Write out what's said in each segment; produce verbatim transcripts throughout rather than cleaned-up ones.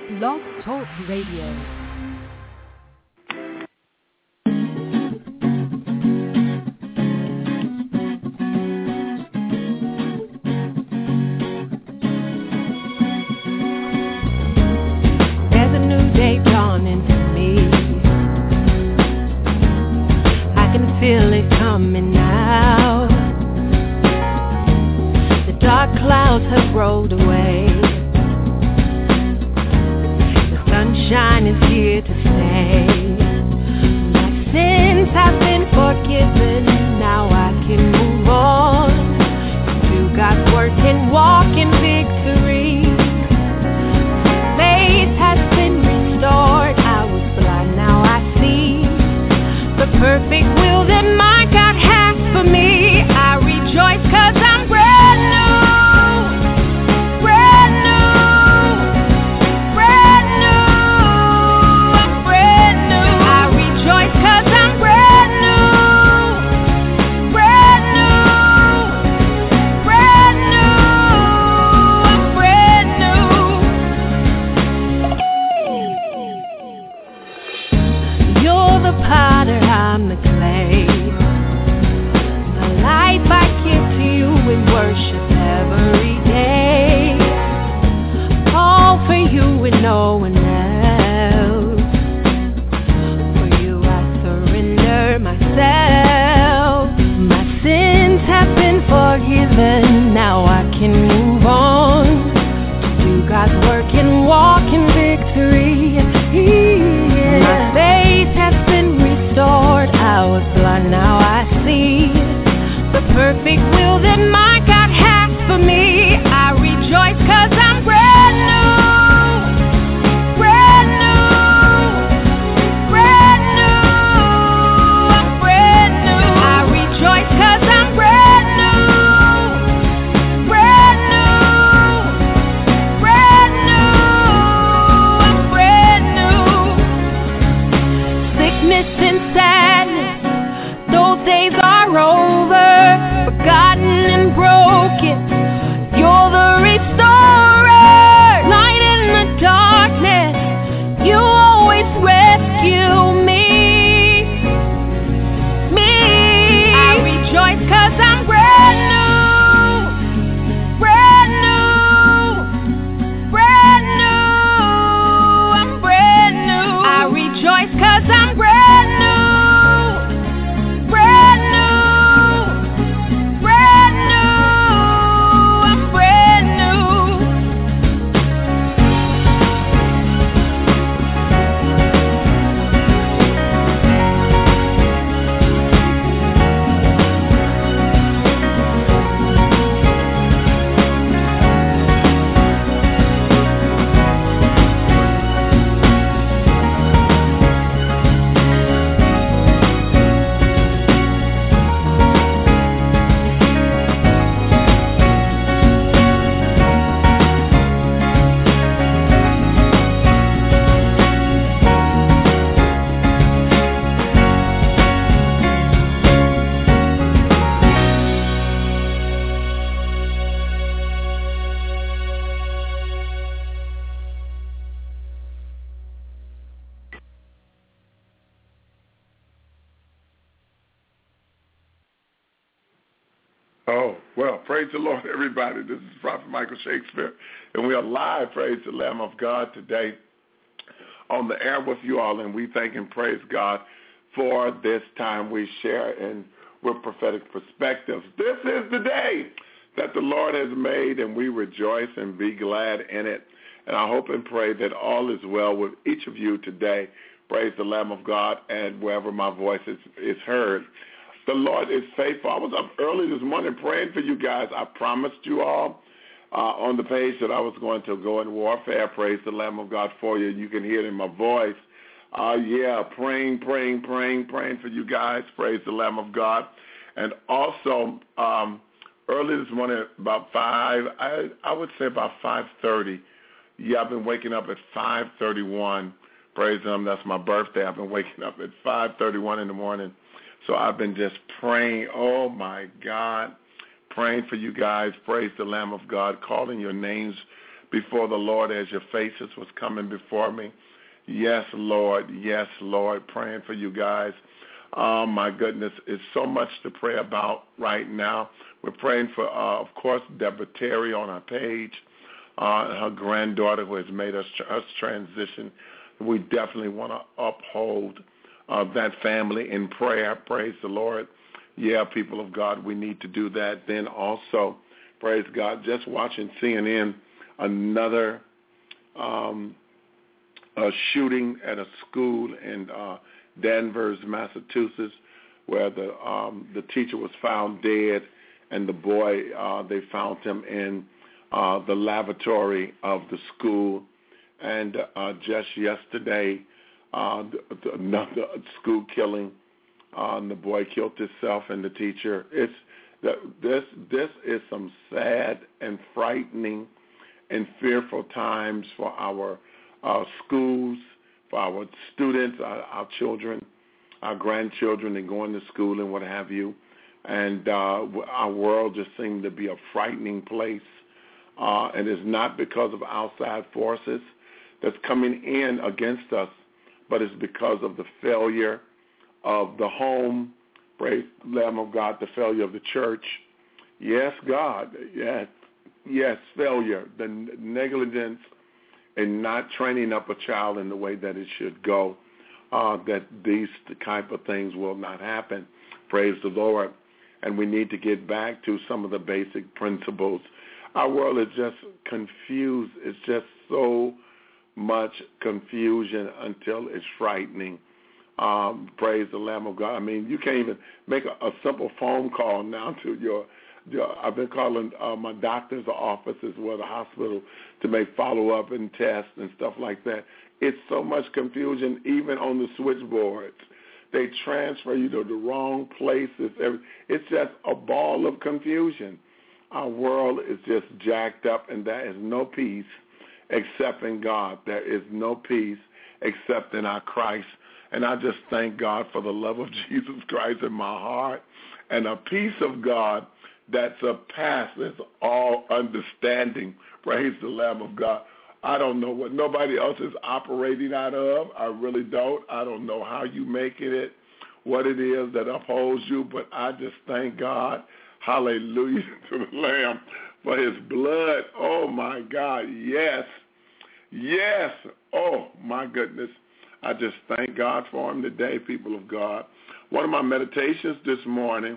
Blog Talk Radio. Feel it coming now. The dark clouds have rolled away. The sunshine is here to stay. My sins have been forgiven. Now I can move on. Do God's work and walk in victory. Faith has been restored. I was blind, now I see the perfect will that my God has for me. I rejoice 'cause I'm brand new, brand new, brand new, I'm brand new. I rejoice 'cause I'm brand new, brand new, brand new, I'm brand new. You're the potter, I'm the clay. My life I give to you in worship every day. All for you and no one else. For you I surrender myself. My sins have been forgiven. Now I can move on to do God's work and walk in victory. Yeah. My faith has been restored. I was blind, now I see the perfect will that my God has for me. I rejoice 'cause I'm brand new, brand new, brand new, I'm brand new. I rejoice 'cause I'm brand new, brand new, brand new, I'm brand new. Sickness and sadness, those days are over, forgotten and broken. You're the restorer, light in the darkness. You always rescue me, me. I rejoice 'cause I'm brand new, brand new, brand new, I'm brand new. I rejoice 'cause I'm brand new. Brand new, brand new, I'm brand new. Oh, well, praise the Lord, everybody. This is Prophet Michael Shakespeare, and we are live, praise the Lamb of God, today on the air with you all, and we thank and praise God for this time we share in with prophetic perspectives. This is the day that the Lord has made, and we rejoice and be glad in it. And I hope and pray that all is well with each of you today. Praise the Lamb of God, and wherever my voice is, is heard. The Lord is faithful. I was up early this morning praying for you guys. I promised you all uh, on the page that I was going to go in warfare. Praise the Lamb of God for you. You can hear it in my voice. Uh, yeah, praying, praying, praying, praying for you guys. Praise the Lamb of God. And also, um, early this morning, about five, I, I would say about five thirty. Yeah, I've been waking up at five thirty-one. Praise Him. That's my birthday. I've been waking up at five thirty-one in the morning. So I've been just praying, oh, my God, praying for you guys. Praise the Lamb of God, calling your names before the Lord as your faces was coming before me. Yes, Lord. Yes, Lord. Praying for you guys. Oh, my goodness. It's so much to pray about right now. We're praying for, uh, of course, Deborah Terry on our page, uh, her granddaughter who has made us, us transition. We definitely want to uphold uh, that family in prayer. Praise the Lord. Yeah, people of God, we need to do that. Then also, praise God, just watching C N N, another um, a shooting at a school in uh, Danvers, Massachusetts, where the um, the teacher was found dead, and the boy, uh, they found him in uh, the lavatory of the school. And uh, just yesterday, uh, another school killing. Uh, and the boy killed himself and the teacher. It's this. This is some sad and frightening and fearful times for our uh, schools, for our students, our, our children, our grandchildren, and going to school and what have you. And uh, our world just seems to be a frightening place. Uh, and it's not because of outside forces that's coming in against us, but it's because of the failure of the home, praise the Lamb of God, the failure of the church. Yes, God, yes, yes, failure, the negligence in not training up a child in the way that it should go, uh, that these type of things will not happen. Praise the Lord. And we need to get back to some of the basic principles. Our world is just confused. It's just so much confusion until it's frightening. Um, praise the Lamb of God. I mean, you can't even make a, a simple phone call now to your, your I've been calling uh, my doctor's office as well, the hospital, to make follow-up and tests and stuff like that. It's so much confusion, even on the switchboards. They transfer you to the wrong places. It's just a ball of confusion. Our world is just jacked up, and there is no peace except in God. There is no peace except in our Christ. And I just thank God for the love of Jesus Christ in my heart and a peace of God that surpasses all understanding. Praise the Lamb of God. I don't know what nobody else is operating out of. I really don't. I don't know how you make it, what it is that upholds you, but I just thank God, hallelujah, to the Lamb for his blood. Oh, my God, yes, yes, oh, my goodness. I just thank God for him today, people of God. One of my meditations this morning,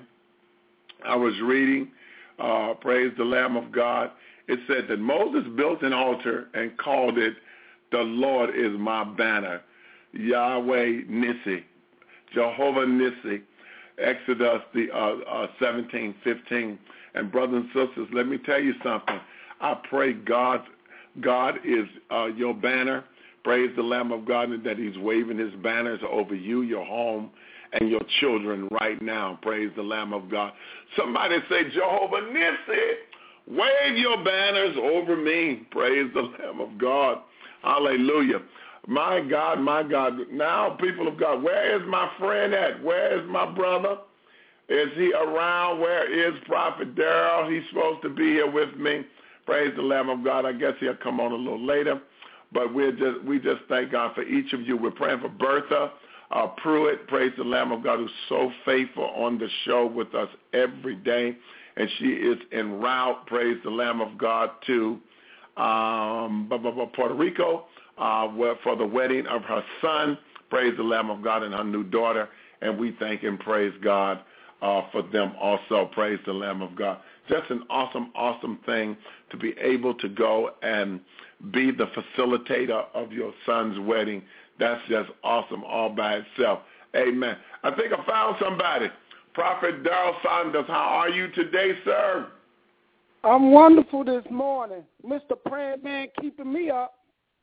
I was reading, uh, praise the Lamb of God. It said that Moses built an altar and called it, the Lord is my banner, Yahweh Nissi, Jehovah Nissi, Exodus the uh, uh, seventeen fifteen. And brothers and sisters, let me tell you something. I pray God, God is uh, your banner. Praise the Lamb of God, and that he's waving his banners over you, your home, and your children right now. Praise the Lamb of God. Somebody say, Jehovah Nissi, wave your banners over me. Praise the Lamb of God. Hallelujah. My God, my God. Now, people of God, where is my friend at? Where is my brother? Is he around? Where is Prophet Darrell? He's supposed to be here with me. Praise the Lamb of God. I guess he'll come on a little later. But we're just, we just thank God for each of you. We're praying for Bertha uh, Pruitt, praise the Lamb of God, who's so faithful on the show with us every day. And she is en route, praise the Lamb of God, to um, Puerto Rico uh, for the wedding of her son, praise the Lamb of God, and her new daughter. And we thank and praise God uh, for them also, praise the Lamb of God. Just an awesome, awesome thing to be able to go and be the facilitator of your son's wedding. That's just awesome all by itself. Amen. I think I found somebody. Prophet Darrell Saunders, how are you today, sir? I'm wonderful this morning. Mister Praying Man keeping me up.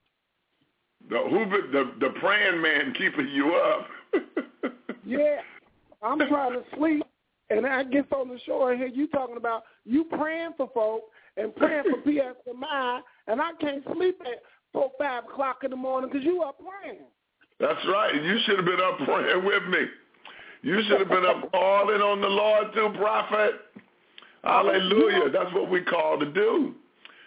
The, who, the, the praying man keeping you up? Yeah. I'm trying to sleep, and I get on the show and hear you talking about you praying for folk and praying for P S M I, and I can't sleep at four, five o'clock in the morning because you up praying. That's right. You should have been up praying with me. You should have been up calling on the Lord too, prophet. Hallelujah. That's what we call to do.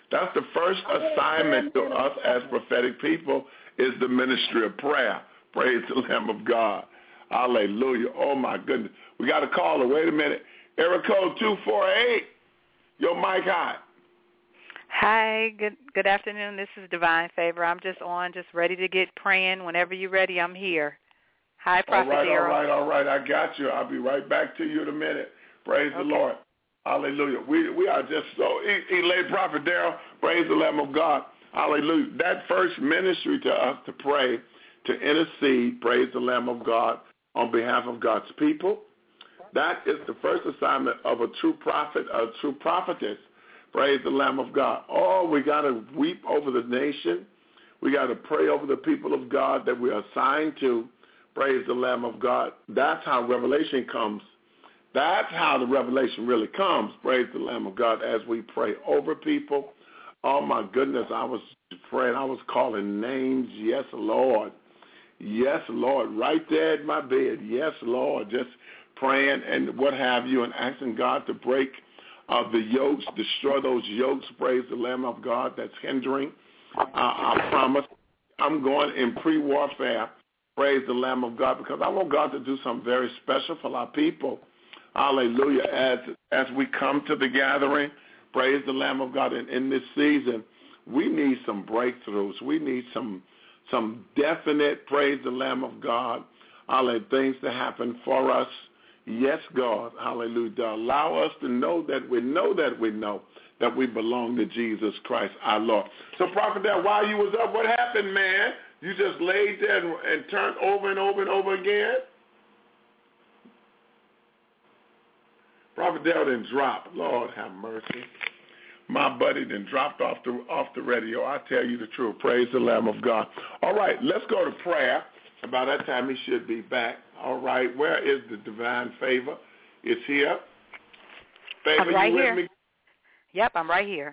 That's the first assignment to us as prophetic people is the ministry of prayer. Praise the Lamb of God. Hallelujah. Oh, my goodness. We got a caller. Wait a minute. Area code two four eight. Your mic hot. Hi. Good good afternoon. This is Divine Favor. I'm just on, just ready to get praying. Whenever you're ready, I'm here. Hi, Prophet All right, Darrell. all right, all right. I got you. I'll be right back to you in a minute. Praise okay. the Lord. Hallelujah. We we are just so elate, Prophet Darrell. Praise the Lamb of God. Hallelujah. That first ministry to us to pray, to intercede, praise the Lamb of God, on behalf of God's people. That is the first assignment of a true prophet, a true prophetess. Praise the Lamb of God. Oh, we got to weep over the nation. We got to pray over the people of God that we are assigned to. Praise the Lamb of God. That's how revelation comes. That's how the revelation really comes. Praise the Lamb of God as we pray over people. Oh, my goodness, I was praying. I was calling names. Yes, Lord. Yes, Lord. Right there in my bed. Yes, Lord. Just praying and what have you and asking God to break uh, the yokes, destroy those yokes. Praise the Lamb of God that's hindering uh, our promise. I'm going in pre-warfare. Praise the Lamb of God because I want God to do something very special for our people. Hallelujah. As as we come to the gathering, praise the Lamb of God. And in this season, we need some breakthroughs. We need some some definite, praise the Lamb of God, hallelujah, things to happen for us. Yes, God, hallelujah. To allow us to know that we know that we know that we belong to Jesus Christ, our Lord. So, Prophet, there, while you was up, what happened, man? You just laid there and, and turned over and over and over again? Prophet Dale didn't drop. Lord have mercy. My buddy done dropped off the off the radio. I tell you the truth. Praise the Lamb of God. All right, let's go to prayer. About that time he should be back. All right, where is the Divine Favor? It's here. Favor, I'm right you here. with me? Yep, I'm right here.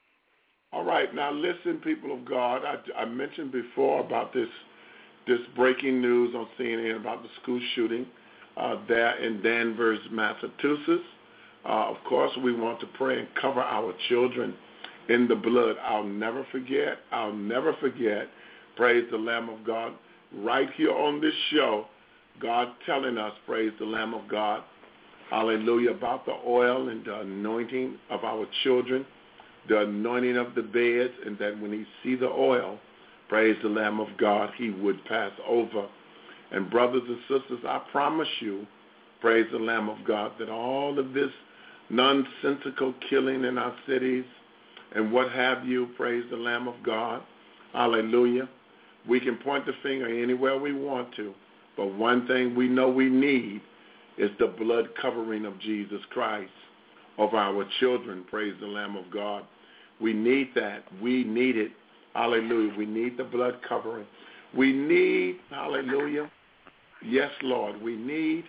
All right, now listen, people of God. I, I mentioned before about this this breaking news on C N N about the school shooting uh, there in Danvers, Massachusetts. Uh, of course, we want to pray and cover our children in the blood. I'll never forget, I'll never forget, praise the Lamb of God, right here on this show, God telling us, praise the Lamb of God, hallelujah, about the oil and the anointing of our children, the anointing of the beds, and that when he see the oil, praise the Lamb of God, he would pass over. And brothers and sisters, I promise you, praise the Lamb of God, that all of this nonsensical killing in our cities and what have you, praise the Lamb of God, hallelujah. We can point the finger anywhere we want to, but one thing we know we need is the blood covering of Jesus Christ of our children, praise the Lamb of God. We need that. We need it. Hallelujah. We need the blood covering. We need, hallelujah, yes, Lord, we need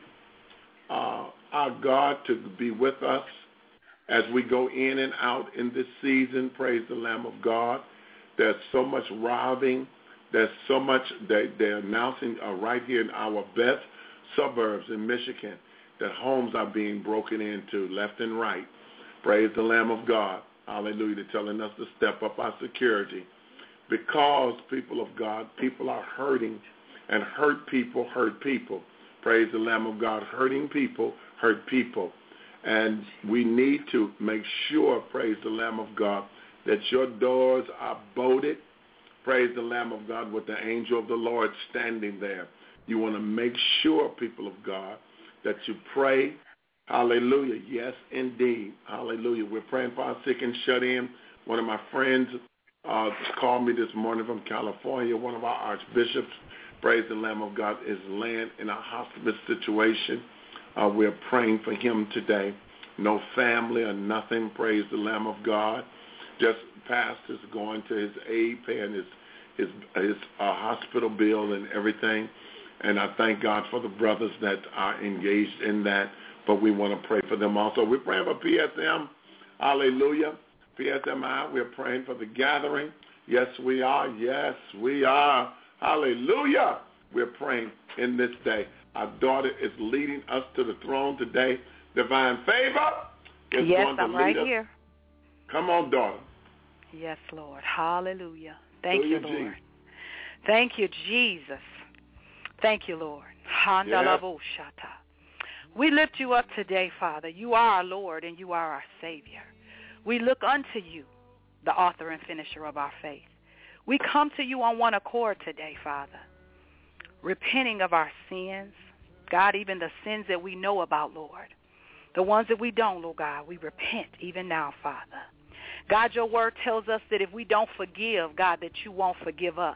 uh, our God to be with us as we go in and out in this season, praise the Lamb of God. There's so much robbing. There's so much that they're announcing uh, right here in our best suburbs in Michigan that homes are being broken into left and right. Praise the Lamb of God. Hallelujah. They're telling us to step up our security because, people of God, people are hurting, and hurt people hurt people. Praise the Lamb of God. Hurting people hurt people. And we need to make sure, praise the Lamb of God, that your doors are bolted, praise the Lamb of God, with the angel of the Lord standing there. You want to make sure, people of God, that you pray. Hallelujah. Yes, indeed. Hallelujah. We're praying for our sick and shut in. One of my friends uh, called me this morning from California. One of our archbishops, praise the Lamb of God, is laying in a hospice situation. Uh, we're praying for him today. No family or nothing, praise the Lamb of God. Just pastors going to his aid, paying his his, his uh, hospital bill and everything. And I thank God for the brothers that are engaged in that. But we want to pray for them also. We're praying for P S M. Hallelujah. P S M I, we're praying for the gathering. Yes, we are. Yes, we are. Hallelujah. We're praying in this day. Our daughter is leading us to the throne today. Divine Favor is yes, going to I'm lead right us. Here. Come on, daughter. Yes, Lord. Hallelujah. Thank you, Lord. Jesus. Thank you, Jesus. Thank you, Lord. Yes. We lift you up today, Father. You are our Lord and you are our Savior. We look unto you, the author and finisher of our faith. We come to you on one accord today, Father, repenting of our sins. God, even the sins that we know about, Lord. The ones that we don't, Lord God, we repent even now, Father. God, your word tells us that if we don't forgive, God, that you won't forgive us.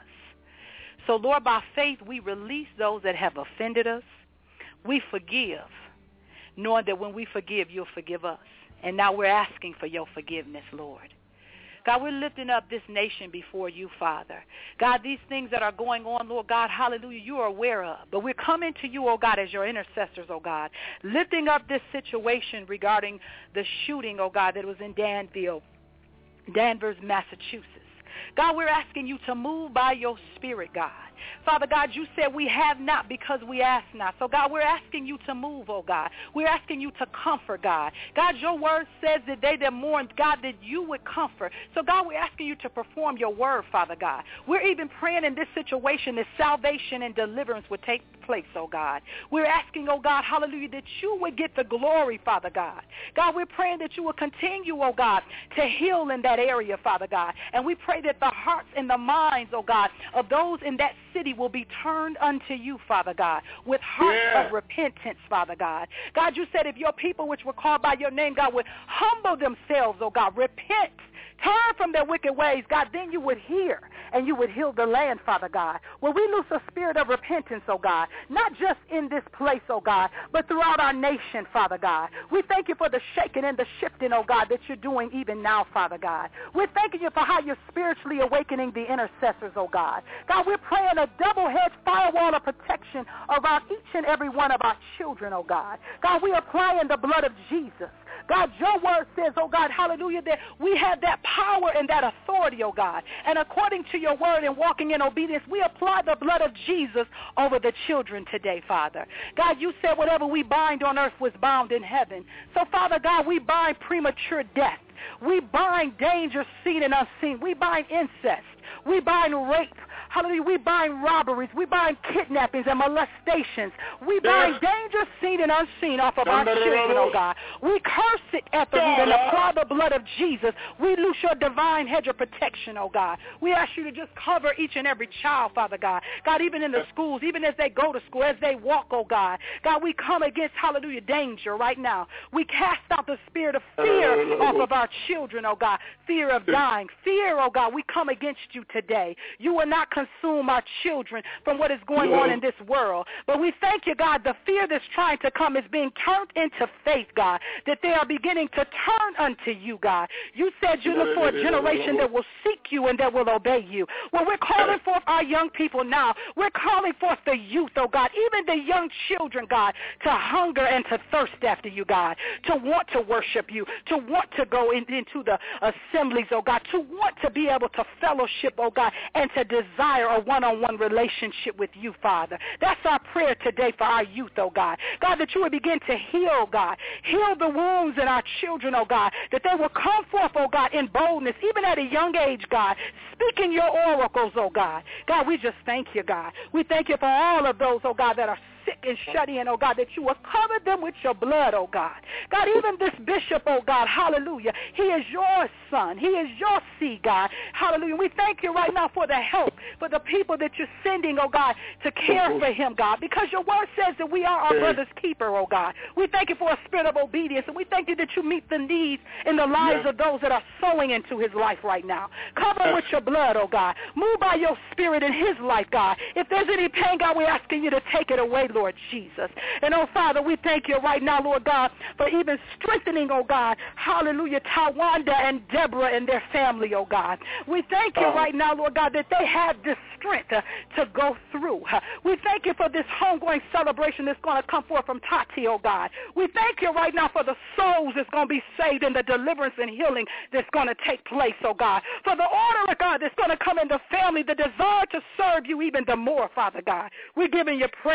So, Lord, by faith, we release those that have offended us. We forgive, knowing that when we forgive, you'll forgive us. And now we're asking for your forgiveness, Lord. God, we're lifting up this nation before you, Father. God, these things that are going on, Lord God, hallelujah, you are aware of. But we're coming to you, oh God, as your intercessors, oh God, lifting up this situation regarding the shooting, oh God, that was in Danville, Danvers, Massachusetts. God, we're asking you to move by your spirit, God. Father God, you said we have not because we ask not. So, God, we're asking you to move, oh God. We're asking you to comfort, God. God, your word says that they that mourn, God, that you would comfort. So, God, we're asking you to perform your word, Father God. We're even praying in this situation that salvation and deliverance would take place, oh God. We're asking, oh God, hallelujah, that you would get the glory, Father God. God, we're praying that you will continue, oh God, to heal in that area, Father God. And we pray that the hearts and the minds, oh God, of those in that city will be turned unto you, Father God, with hearts yeah. of repentance, Father God. God, you said if your people which were called by your name, God, would humble themselves, oh God, repent, turn from their wicked ways, God, then you would hear and you would heal the land, Father God. Well, we loose a spirit of repentance, oh God, not just in this place, oh God, but throughout our nation, Father God. We thank you for the shaking and the shifting, oh God, that you're doing even now, Father God. We're thanking you for how you're spiritually awakening the intercessors, oh God. God, we're praying a double-hedged firewall of protection around each and every one of our children, oh God. God, we are applying the blood of Jesus. God, your word says, oh God, hallelujah, that we have that power and that authority, oh God. And according to your word and walking in obedience, we apply the blood of Jesus over the children today, Father. God, you said whatever we bind on earth was bound in heaven. So, Father God, we bind premature death. We bind danger seen and unseen. We bind incest. We bind rape. Hallelujah. We bind robberies. We bind kidnappings and molestations. We bind yes. danger seen and unseen off of our children, oh God. We curse it at the root and apply the blood of Jesus. We loose your divine hedge of protection, oh God. We ask you to just cover each and every child, Father God. God, even in the schools, even as they go to school, as they walk, oh God. God, we come against, hallelujah, danger right now. We cast out the spirit of fear off of our children, oh God. Fear of dying. Fear, oh God. We come against you today. You will not consume our children from what is going on in this world. But we thank you, God, the fear that's trying to come is being turned into faith, God, that they are beginning to turn unto you, God. You said you look for a generation that will seek you and that will obey you. Well, we're calling forth our young people now. We're calling forth the youth, oh God, even the young children, God, to hunger and to thirst after you, God, to want to worship you, to want to go in, into the assemblies, oh God, to want to be able to fellowship, oh God, and to desire a one-on-one relationship with you, Father. That's our prayer today for our youth, oh God. God, that you would begin to heal, God. Heal the wounds in our children, oh God, that they will come forth, oh God, in boldness, even at a young age, God, speaking your oracles, oh God. God, we just thank you, God. We thank you for all of those, oh God, that are sick and shut in, oh God, that you will cover them with your blood, oh God. God, even this bishop, oh God, hallelujah, he is your son. He is your seed, God. Hallelujah. We thank you right now for the help, for the people that you're sending, oh God, to care for him, God, because your word says that we are our brother's keeper, oh God. We thank you for a spirit of obedience, and we thank you that you meet the needs in the lives yeah. of those that are sowing into his life right now. Cover him with your blood, oh God. Move by your spirit in his life, God. If there's any pain, God, we're asking you to take it away, Lord Jesus. And, oh, Father, we thank you right now, Lord God, for even strengthening, oh God, hallelujah, Tawanda and Deborah and their family, oh God. We thank you right now, Lord God, that they have this strength uh, to go through. Uh, we thank you for this homegoing celebration that's going to come forth from Tati, oh God. We thank you right now for the souls that's going to be saved and the deliverance and healing that's going to take place, oh God. For the order of God that's going to come in the family, the desire to serve you even the more, Father God. We're giving you praise, oh God.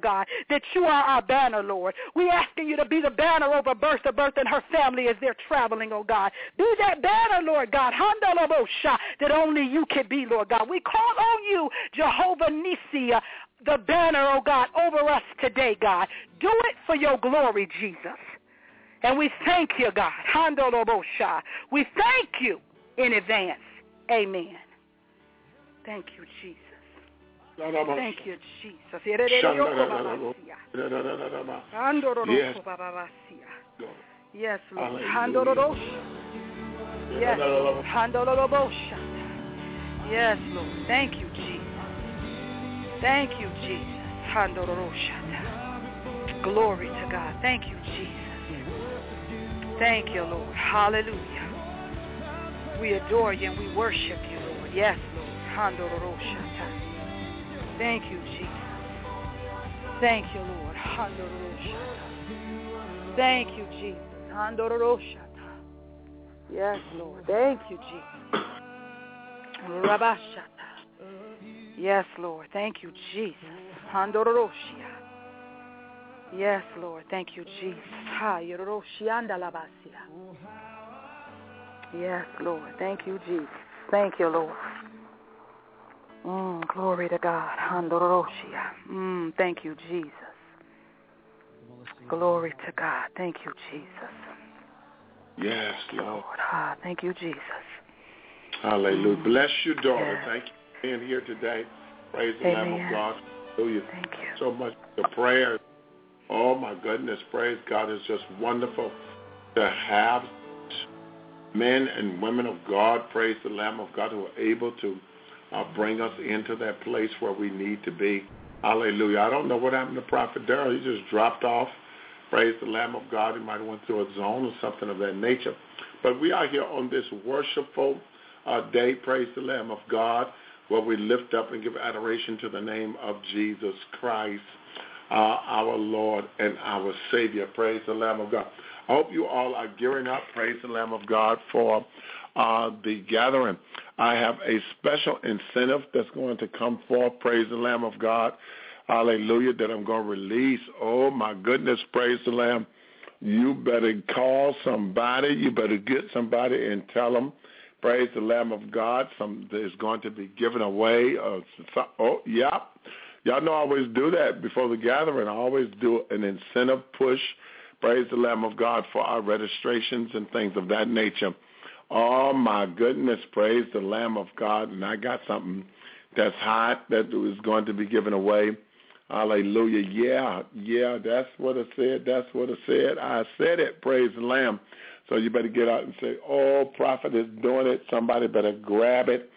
God, that you are our banner, Lord. We asking you to be the banner over Bertha, Bertha and her family as they're traveling, oh God. Be that banner, Lord God, that only you can be, Lord God. We call on you, Jehovah Nissi, the banner, oh God, over us today, God. Do it for your glory, Jesus. And we thank you, God. We thank you in advance. Amen. Thank you, Jesus. Thank you, Jesus. Yes. Yes, Lord. Yes, Lord. Yes, Lord. Thank you, Jesus. Thank you, Jesus. Glory to God. Thank you, Jesus. Thank you, Lord. Hallelujah. We adore you and we worship you, Lord. Yes, Lord. Thank you, Jesus. Thank you, Lord. Thank you, Jesus. Yes, Lord. Thank you, Jesus. Yes, Lord. Thank you, Jesus. Yes, Lord. Thank you, Jesus. Yes, Lord. Thank you, Jesus. Thank you, Lord. Mm, glory to God. Mm, thank you, Jesus. Glory to God. Thank you, Jesus. Yes, Lord. Ah, thank you, Jesus. Hallelujah. Mm. Bless you, daughter. Yes. Thank you for being here today. Praise the Amen. Lamb of God. Hallelujah. Thank you. So much for the prayers. Oh, my goodness. Praise God. It's just wonderful to have men and women of God, praise the Lamb of God, who are able to uh, bring us into that place where we need to be. Hallelujah. I don't know what happened to Prophet Darrell. He just dropped off. Praise the Lamb of God. He might have went through a zone or something of that nature. But we are here on this worshipful uh, day, praise the Lamb of God, where we lift up and give adoration to the name of Jesus Christ, uh, our Lord and our Savior. Praise the Lamb of God. I hope you all are gearing up, praise the Lamb of God, for uh, the gathering. I have a special incentive that's going to come forth, praise the Lamb of God, hallelujah, that I'm going to release. Oh, my goodness, praise the Lamb. You better call somebody. You better get somebody and tell them, praise the Lamb of God, some is going to be given away. Uh, oh, yeah. Y'all know I always do that before the gathering. I always do an incentive push, praise the Lamb of God, for our registrations and things of that nature. Oh, my goodness, praise the Lamb of God. And I got something that's hot that is going to be given away. Hallelujah. Yeah, yeah, that's what I said. That's what I said. I said it, praise the Lamb. So you better get out and say, oh, prophet is doing it. Somebody better grab it.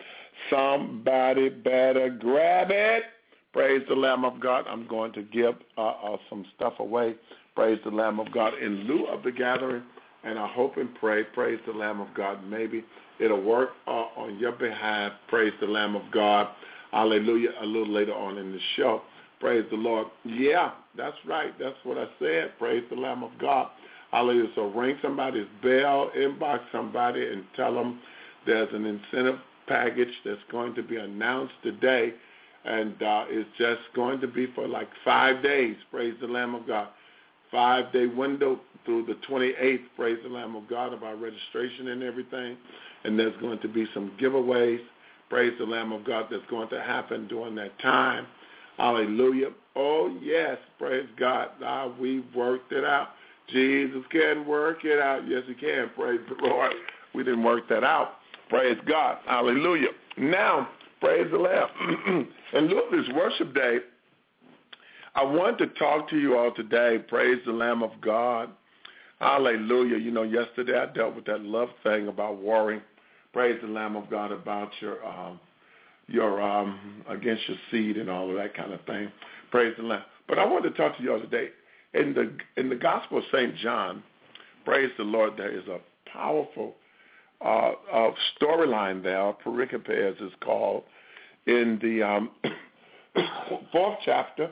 Somebody better grab it. Praise the Lamb of God. I'm going to give uh, uh, some stuff away. Praise the Lamb of God in lieu of the gathering. And I hope and pray, praise the Lamb of God, maybe it'll work uh, on your behalf. Praise the Lamb of God. Hallelujah. A little later on in the show. Praise the Lord. Yeah, that's right. That's what I said. Praise the Lamb of God. Hallelujah. So ring somebody's bell, inbox somebody, and tell them there's an incentive package that's going to be announced today. And uh, it's just going to be for like five days. Praise the Lamb of God. Five-day window through the twenty-eighth, praise the Lamb of God, of our registration and everything. And there's going to be some giveaways, praise the Lamb of God, that's going to happen during that time. Hallelujah. Oh, yes, praise God. Ah, we've worked it out. Jesus can work it out. Yes, he can. Praise the Lord. We didn't work that out. Praise God. Hallelujah. Now, praise the Lamb. And look, this worship day, I want to talk to you all today. Praise the Lamb of God. Hallelujah. You know, yesterday I dealt with that love thing about worrying. Praise the Lamb of God about your, um, your um, against your seed and all of that kind of thing. Praise the Lamb. But I want to talk to you all today. In the in the Gospel of Saint John, praise the Lord, there is a powerful uh, uh, storyline there, pericope as it's called, in the um, fourth chapter,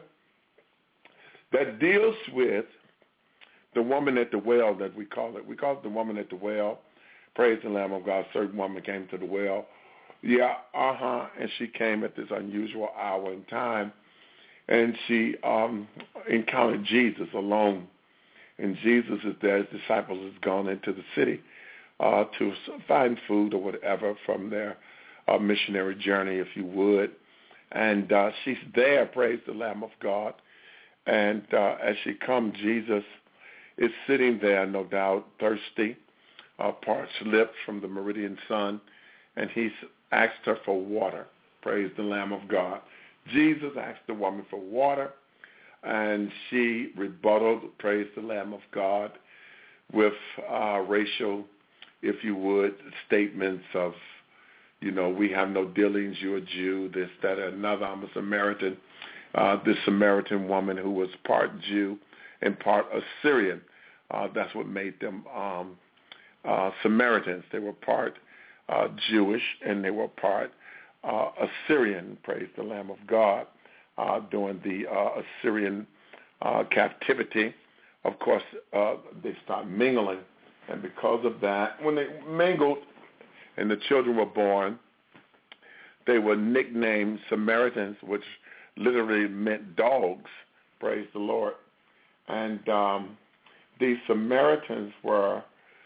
that deals with the woman at the well, that we call it. We call it the woman at the well. Praise the Lamb of God. A certain woman came to the well. Yeah, uh-huh, and she came at this unusual hour and time. and she um, encountered Jesus alone. And Jesus is there. His disciples has gone into the city uh, to find food or whatever from their uh, missionary journey, if you would. And uh, she's there, praise the Lamb of God. And uh, as she comes, Jesus is sitting there, no doubt, thirsty, uh, parched lips from the meridian sun, and he's asked her for water. Praise the Lamb of God. Jesus asked the woman for water, and she rebutted, praise the Lamb of God, with uh, racial, if you would, statements of, you know, we have no dealings, you're a Jew, this, that, or another. I'm a Samaritan. Uh, this Samaritan woman who was part Jew and part Assyrian. Uh, that's what made them um, uh, Samaritans. They were part uh, Jewish and they were part uh, Assyrian, praise the Lamb of God, uh, during the uh, Assyrian uh, captivity. Of course, uh, they started mingling, and because of that, when they mingled and the children were born, they were nicknamed Samaritans, which literally meant dogs, praise the Lord. And um, these Samaritans were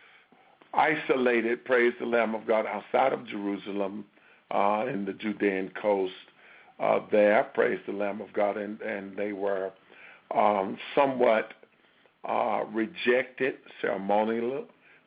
isolated, praise the Lamb of God, outside of Jerusalem uh, in the Judean coast uh, there, praise the Lamb of God, and, and they were um, somewhat uh, rejected ceremonially,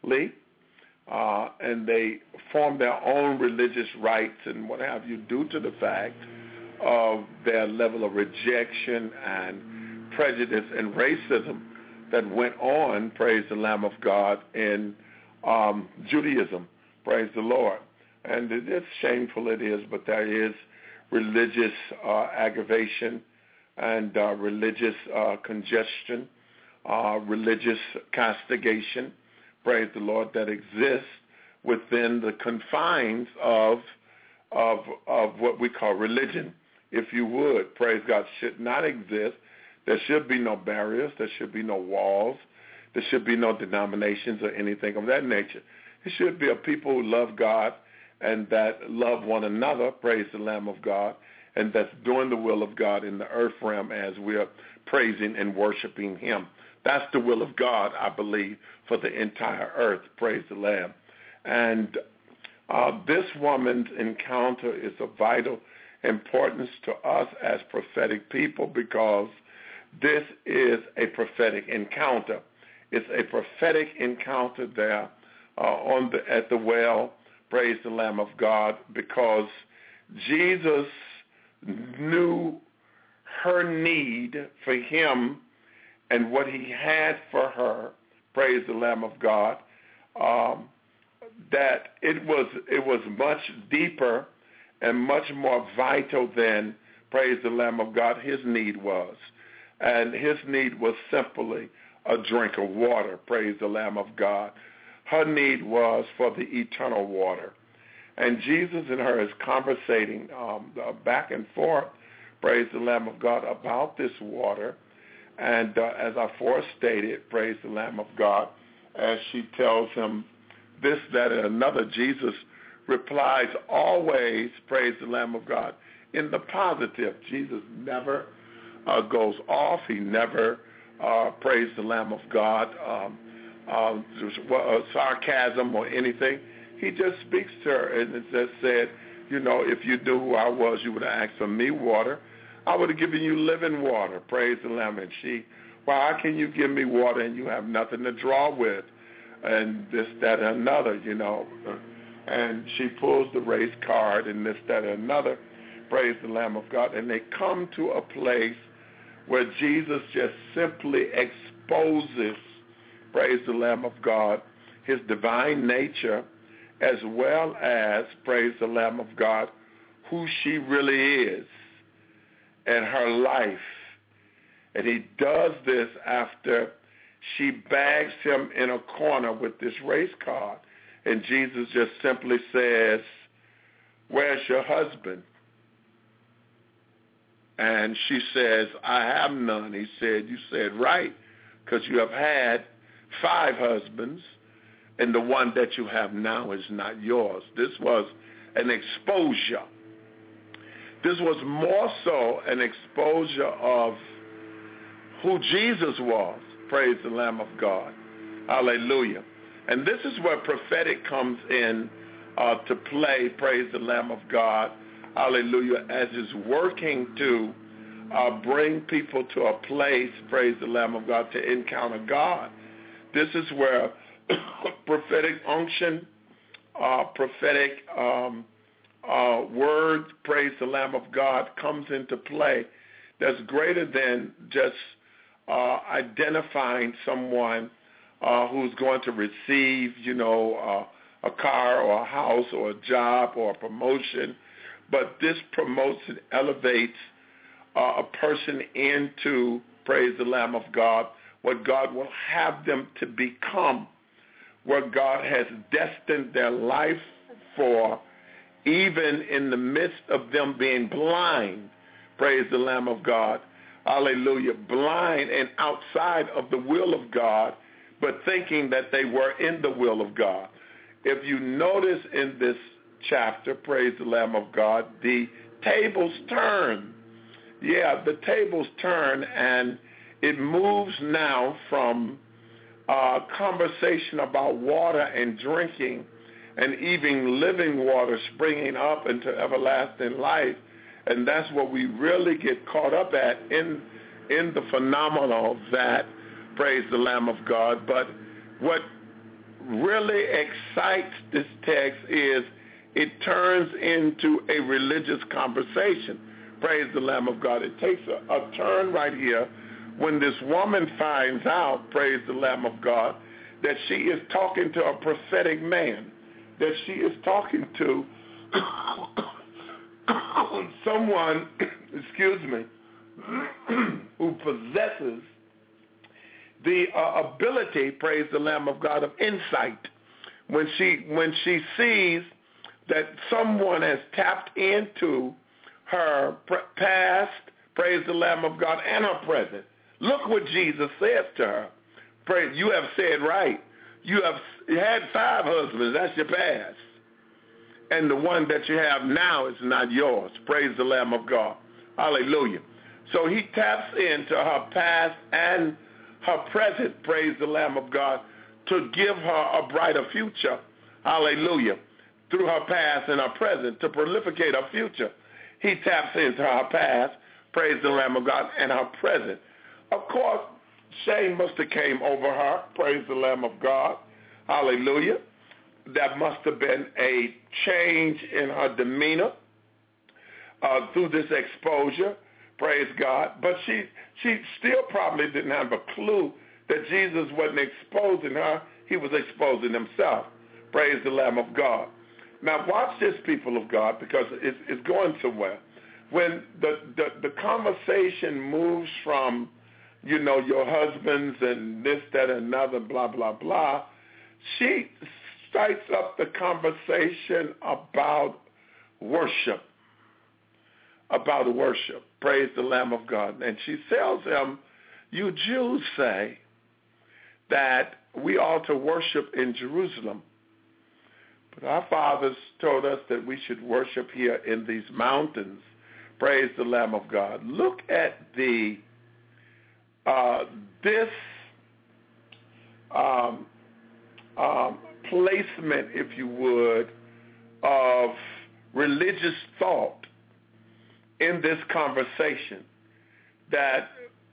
uh, and they formed their own religious rites and what have you due to the fact of their level of rejection and prejudice and racism that went on, praise the Lamb of God, in um, Judaism, praise the Lord. And it is shameful, it is, but there is religious uh, aggravation and uh, religious uh, congestion, uh, religious castigation, praise the Lord, that exists within the confines of, of, of what we call religion. If you would, praise God, should not exist. There should be no barriers. There should be no walls. There should be no denominations or anything of that nature. It should be a people who love God and that love one another, praise the Lamb of God, and that's doing the will of God in the earth realm as we are praising and worshiping him. That's the will of God, I believe, for the entire earth, praise the Lamb. And uh, this woman's encounter is of vital importance to us as prophetic people because this is a prophetic encounter. It's a prophetic encounter there uh, on the, at the well, praise the Lamb of God, because Jesus knew her need for him and what he had for her, praise the Lamb of God, um, that it was it was much deeper and much more vital than, praise the Lamb of God, his need was. And his need was simply a drink of water, praise the Lamb of God. Her need was for the eternal water. And Jesus and her is conversating um, back and forth, praise the Lamb of God, about this water. And uh, as I forestated, praise the Lamb of God, as she tells him this, that, and another, Jesus replies always, praise the Lamb of God, in the positive. Jesus never uh, goes off. He never, uh, praise the Lamb of God, um, uh, sarcasm or anything. He just speaks to her and it just said, you know, if you knew who I was, you would have asked for me water. I would have given you living water, praise the Lamb. And she, well, how can you give me water and you have nothing to draw with? And this, that, and another, you know. And she pulls the race card and this, that, and another, praise the Lamb of God. And they come to a place where Jesus just simply exposes, praise the Lamb of God, his divine nature, as well as, praise the Lamb of God, who she really is and her life. And he does this after she bags him in a corner with this race card. And Jesus just simply says, where's your husband? And she says, I have none. He said, you said right, because you have had five husbands, and the one that you have now is not yours. This was an exposure. This was more so an exposure of who Jesus was. Praise the Lamb of God. Hallelujah. And this is where prophetic comes in uh, to play, praise the Lamb of God. Hallelujah. As is working to uh, bring people to a place, praise the Lamb of God, to encounter God. This is where prophetic unction, uh, prophetic um, uh, word, praise the Lamb of God, comes into play. That's greater than just uh, identifying someone uh, who's going to receive, you know, uh, a car or a house or a job or a promotion. But this promotes and elevates uh, a person into, praise the Lamb of God, what God will have them to become, what God has destined their life for, even in the midst of them being blind, praise the Lamb of God, hallelujah, blind and outside of the will of God, but thinking that they were in the will of God. If you notice in this chapter, praise the Lamb of God, the tables turn. Yeah, the tables turn, and it moves now from uh, conversation about water and drinking and even living water springing up into everlasting life. And that's what we really get caught up at in in the phenomenon of that, praise the Lamb of God. But what really excites this text is it turns into a religious conversation. Praise the Lamb of God. It takes a, a turn right here when this woman finds out, praise the Lamb of God, that she is talking to a prophetic man, that she is talking to someone, excuse me, who possesses the uh, ability, praise the Lamb of God, of insight. When she when she sees that someone has tapped into her past, praise the Lamb of God, and her present. Look what Jesus says to her. Praise, you have said right. You have had five husbands. That's your past. And the one that you have now is not yours. Praise the Lamb of God. Hallelujah. So he taps into her past and her present, praise the Lamb of God, to give her a brighter future. Hallelujah. Through her past and her present, to prolificate her future. He taps into her past, praise the Lamb of God, and her present. Of course, shame must have came over her, praise the Lamb of God. Hallelujah. That must have been a change in her demeanor uh, through this exposure, praise God. But she she still probably didn't have a clue that Jesus wasn't exposing her. He was exposing himself. Praise the Lamb of God. Now watch this, people of God, because it's, it's going somewhere. When the, the, the conversation moves from, you know, your husbands and this, that, and another, blah, blah, blah, she starts up the conversation about worship, about worship. Praise the Lamb of God. And she tells him, you Jews say that we ought to worship in Jerusalem. But our fathers told us that we should worship here in these mountains. Praise the Lamb of God. Look at the uh, this um, um, placement, if you would, of religious thought in this conversation, that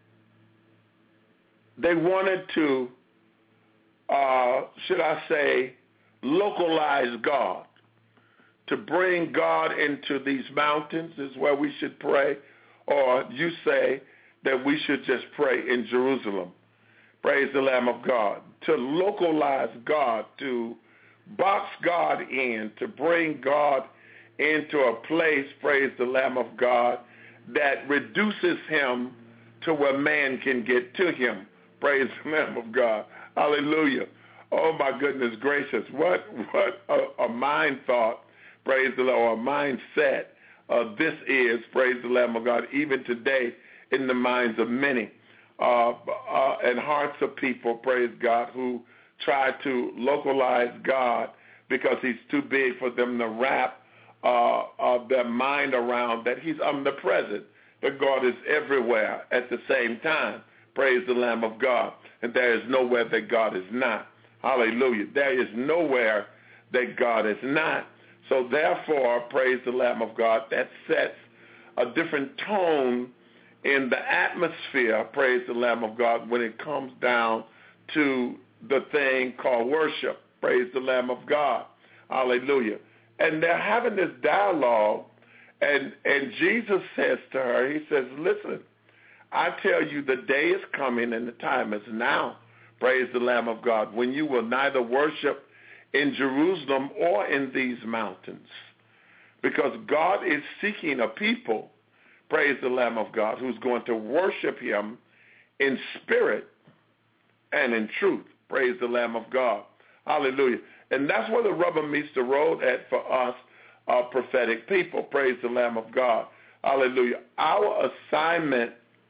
they wanted to, uh, should I say, localize God, to bring God into these mountains is where we should pray, or you say that we should just pray in Jerusalem. Praise the Lamb of God. To localize God, to box God in, to bring God into a place, praise the Lamb of God, that reduces him to where man can get to him. Praise the Lamb of God. Hallelujah. Oh, my goodness gracious. What what a, a mind thought, praise the Lord, or a mindset uh, this is, praise the Lamb of God, even today in the minds of many uh, uh, and hearts of people, praise God, who try to localize God because he's too big for them to wrap uh, uh, their mind around that he's omnipresent, that God is everywhere at the same time. Praise the Lamb of God. And there is nowhere that God is not. Hallelujah. There is nowhere that God is not. So therefore, praise the Lamb of God, that sets a different tone in the atmosphere, praise the Lamb of God, when it comes down to the thing called worship. Praise the Lamb of God. Hallelujah. And they're having this dialogue, and, and Jesus says to her, he says, listen, I tell you the day is coming and the time is now, praise the Lamb of God, when you will neither worship in Jerusalem or in these mountains, because God is seeking a people, praise the Lamb of God, who's going to worship him in spirit and in truth. Praise the Lamb of God. Hallelujah. And that's where the rubber meets the road at for us, uh, prophetic people. Praise the Lamb of God. Hallelujah. Our assignment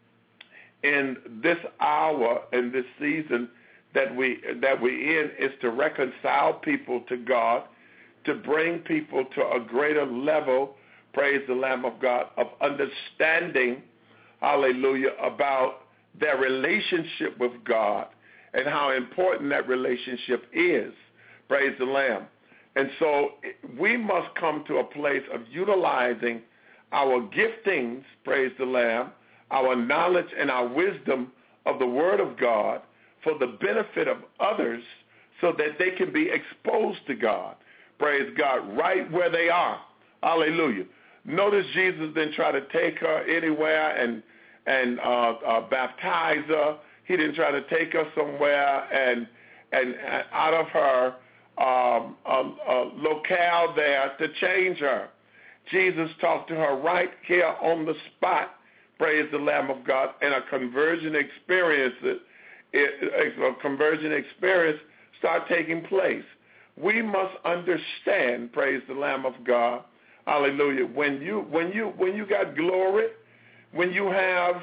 in this hour, in this season that we that we in, is to reconcile people to God, to bring people to a greater level, praise the Lamb of God, of understanding, hallelujah, about their relationship with God and how important that relationship is, praise the Lamb. And so we must come to a place of utilizing our giftings, praise the Lamb, our knowledge and our wisdom of the Word of God for the benefit of others so that they can be exposed to God, praise God, right where they are. Hallelujah. Notice Jesus didn't try to take her anywhere and and uh, uh, baptize her. He didn't try to take her somewhere and and, and out of her um, uh, uh, locale there to change her. Jesus talked to her right here on the spot, praise the Lamb of God, and a conversion experience, it, it, a conversion experience start taking place. We must understand, praise the Lamb of God, hallelujah, when you when you when you got glory, when you have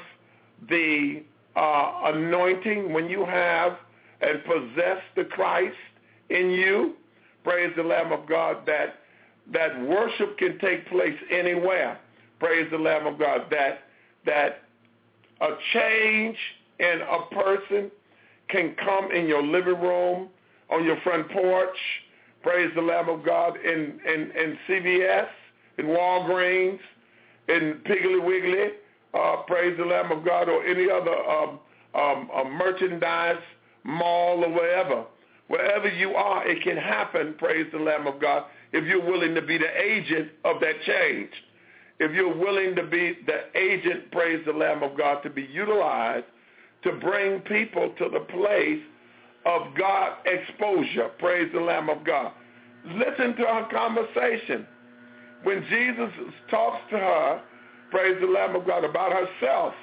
the uh, anointing, when you have and possess the Christ in you, praise the Lamb of God, that that worship can take place anywhere. Praise the Lamb of God, that that a change in a person can come in your living room, on your front porch, praise the Lamb of God, in, in, in C V S, in Walgreens, in Piggly Wiggly, uh, praise the Lamb of God, or any other um, um, uh, merchandise mall or wherever. Wherever you are, it can happen, praise the Lamb of God, if you're willing to be the agent of that change. If you're willing to be the agent, praise the Lamb of God, to be utilized to bring people to the place of God exposure, praise the Lamb of God. Listen to her conversation. When Jesus talks to her, praise the Lamb of God, about herself,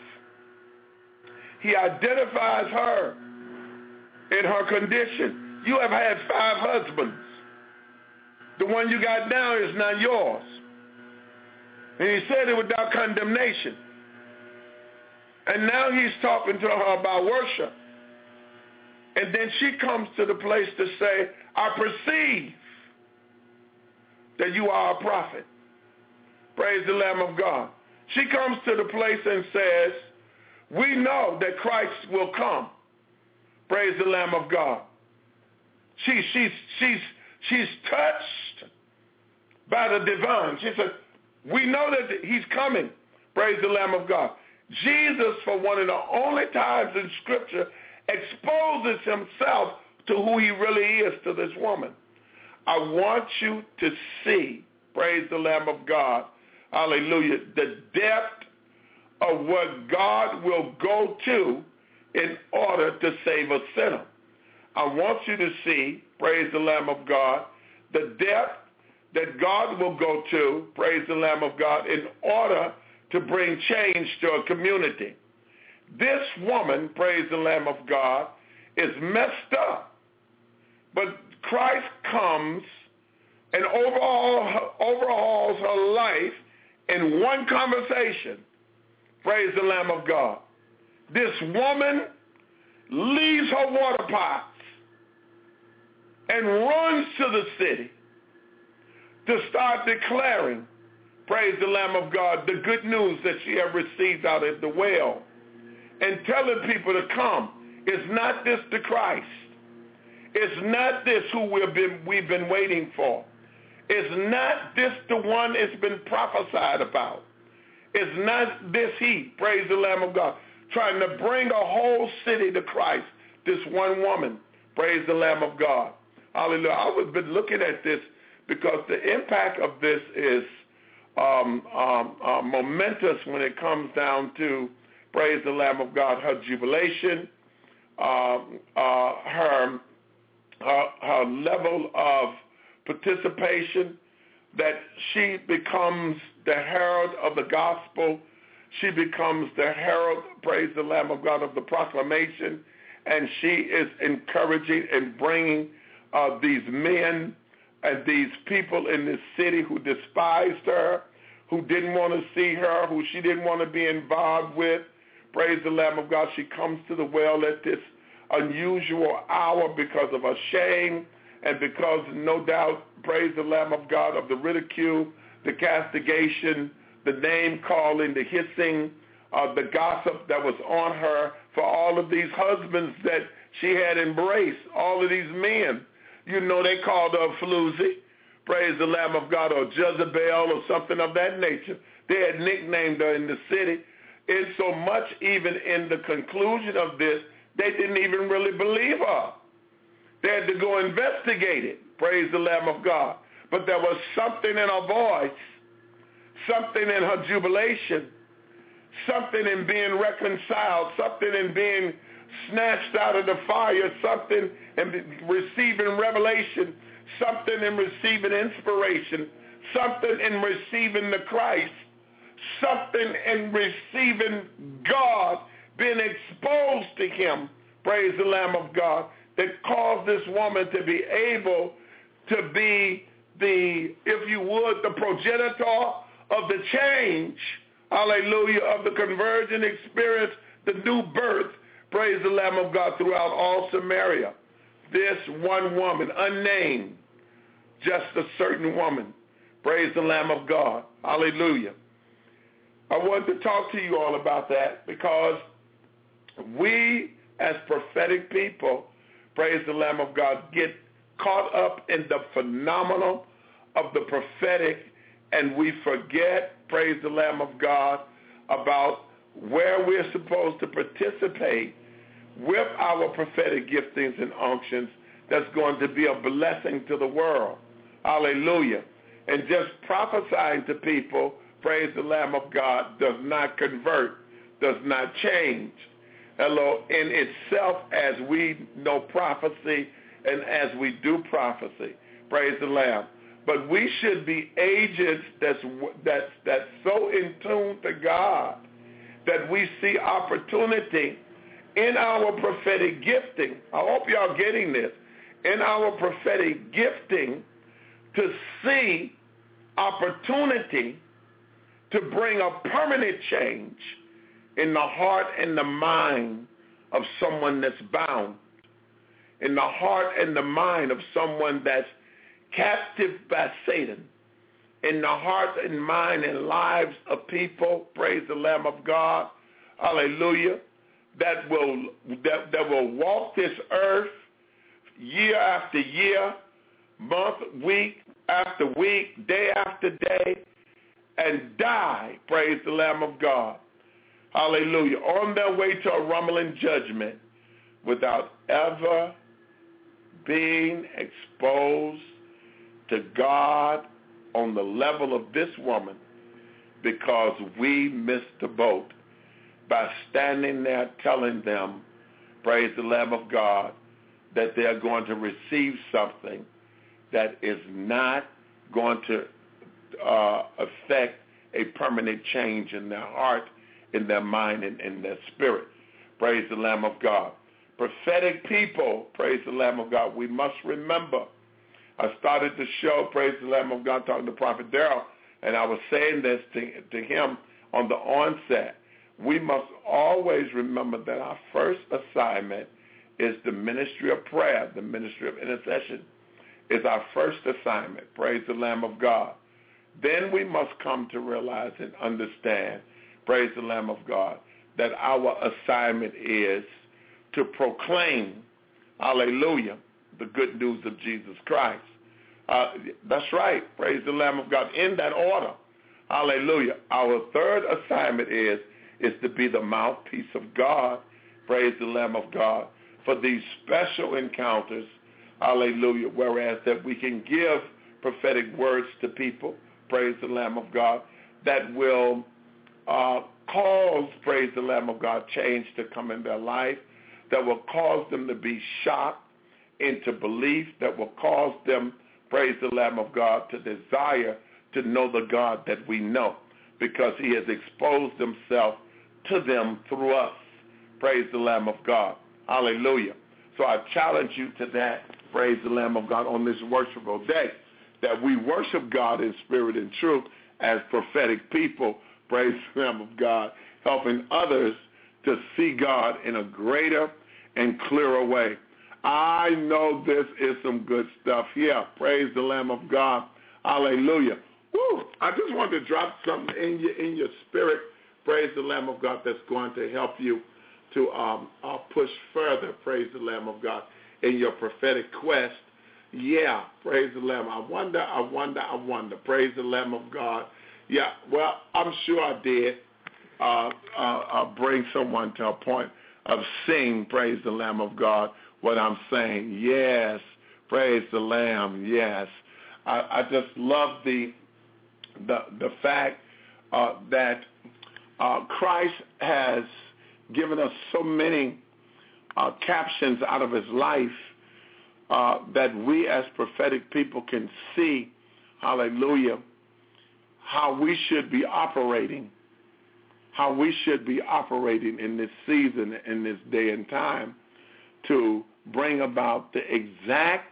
he identifies her in her condition. You have had five husbands. The one you got now is not yours. And he said it without condemnation. And now he's talking to her about worship. And then she comes to the place to say, I perceive that you are a prophet. Praise the Lamb of God. She comes to the place and says, we know that Christ will come. Praise the Lamb of God. She, she's, she's, she's touched by the divine. She said, we know that he's coming. Praise the Lamb of God. Jesus, for one of the only times in Scripture, exposes himself to who he really is to this woman. I want you to see, praise the Lamb of God, hallelujah, the depth of what God will go to in order to save a sinner. I want you to see, praise the Lamb of God, the depth that God will go to, praise the Lamb of God, in order to bring change to a community. This woman, praise the Lamb of God, is messed up. But Christ comes and overhaul, overhauls her life in one conversation. Praise the Lamb of God. This woman leaves her water pots and runs to the city, to start declaring, praise the Lamb of God, the good news that she had received out at the well, and telling people to come. Is not this the Christ? Is not this who we've been, we've been waiting for? Is not this the one it's been prophesied about? Is not this he, praise the Lamb of God, trying to bring a whole city to Christ, this one woman, praise the Lamb of God. Hallelujah. I was been looking at this because the impact of this is um, um, uh, momentous when it comes down to, praise the Lamb of God, her jubilation, uh, uh, her, her, her level of participation, that she becomes the herald of the gospel. She becomes the herald, praise the Lamb of God, of the proclamation, and she is encouraging and bringing uh, these men and these people in this city who despised her, who didn't want to see her, who she didn't want to be involved with. Praise the Lamb of God. She comes to the well at this unusual hour because of her shame and because, no doubt, praise the Lamb of God, of the ridicule, the castigation, the name-calling, the hissing, uh, the gossip that was on her for all of these husbands that she had embraced, all of these men. You know, they called her Floozy, praise the Lamb of God, or Jezebel or something of that nature. They had nicknamed her in the city. And so much, even in the conclusion of this, they didn't even really believe her. They had to go investigate it, praise the Lamb of God. But there was something in her voice, something in her jubilation, something in being reconciled, something in being snatched out of the fire, something in receiving revelation, something in receiving inspiration, something in receiving the Christ, something in receiving God, being exposed to him, praise the Lamb of God, that caused this woman to be able to be the, if you would, the progenitor of the change, hallelujah, of the conversion experience, the new birth, praise the Lamb of God, throughout all Samaria. This one woman, unnamed, just a certain woman, praise the Lamb of God, hallelujah. I want to talk to you all about that because we as prophetic people, praise the Lamb of God, get caught up in the phenomenon of the prophetic, and we forget, praise the Lamb of God, about where we're supposed to participate with our prophetic giftings and unctions that's going to be a blessing to the world. Hallelujah. And just prophesying to people, praise the Lamb of God, does not convert, does not change. Hello, in itself, as we know prophecy and as we do prophecy, praise the Lamb. But we should be agents that's, that's, that's so in tune to God that we see opportunity in our prophetic gifting. I hope y'all getting this. In our prophetic gifting to see opportunity to bring a permanent change in the heart and the mind of someone that's bound, in the heart and the mind of someone that's captive by Satan, in the heart and mind and lives of people, praise the Lamb of God, hallelujah, that will that, that will walk this earth year after year, month, week after week, day after day, and die, praise the Lamb of God, hallelujah, on their way to a rumbling judgment without ever being exposed to God on the level of this woman, because we missed the boat by standing there telling them, praise the Lamb of God, that they're going to receive something that is not going to uh, affect a permanent change in their heart, in their mind, and in their spirit. Praise the Lamb of God. Prophetic people, praise the Lamb of God, we must remember. I started the show, praise the Lamb of God, talking to Prophet Darrell, and I was saying this to, to him on the onset. We must always remember that our first assignment is the ministry of prayer, the ministry of intercession. is our first assignment. Praise the Lamb of God. Then we must come to realize and understand, praise the Lamb of God, that our assignment is to proclaim, hallelujah, the good news of Jesus Christ. Uh, that's right, praise the Lamb of God. In that order, hallelujah. Our third assignment is, is to be the mouthpiece of God, praise the Lamb of God, for these special encounters, hallelujah, whereas that we can give prophetic words to people, praise the Lamb of God, that will uh, cause, praise the Lamb of God, change to come in their life, that will cause them to be shocked into belief, that will cause them, praise the Lamb of God, to desire to know the God that we know, because he has exposed himself to them through us. Praise the Lamb of God. Hallelujah. So I challenge you to that, praise the Lamb of God, on this worshipful day, that we worship God in spirit and truth as prophetic people, praise the Lamb of God, helping others to see God in a greater and clearer way. I know this is some good stuff here. Praise the Lamb of God. Hallelujah. Woo. I just want to drop something in your, in your spirit, praise the Lamb of God, that's going to help you to um, uh, push further, praise the Lamb of God, in your prophetic quest. Yeah, praise the Lamb. I wonder, I wonder, I wonder. Praise the Lamb of God. Yeah, well, I'm sure I did uh, uh, uh, bring someone to a point of seeing, praise the Lamb of God, what I'm saying. Yes, praise the Lamb, yes. I, I just love the the, the fact uh, that uh, Christ has given us so many uh, captions out of his life uh, that we as prophetic people can see, hallelujah, how we should be operating, how we should be operating in this season, in this day and time, to bring about the exact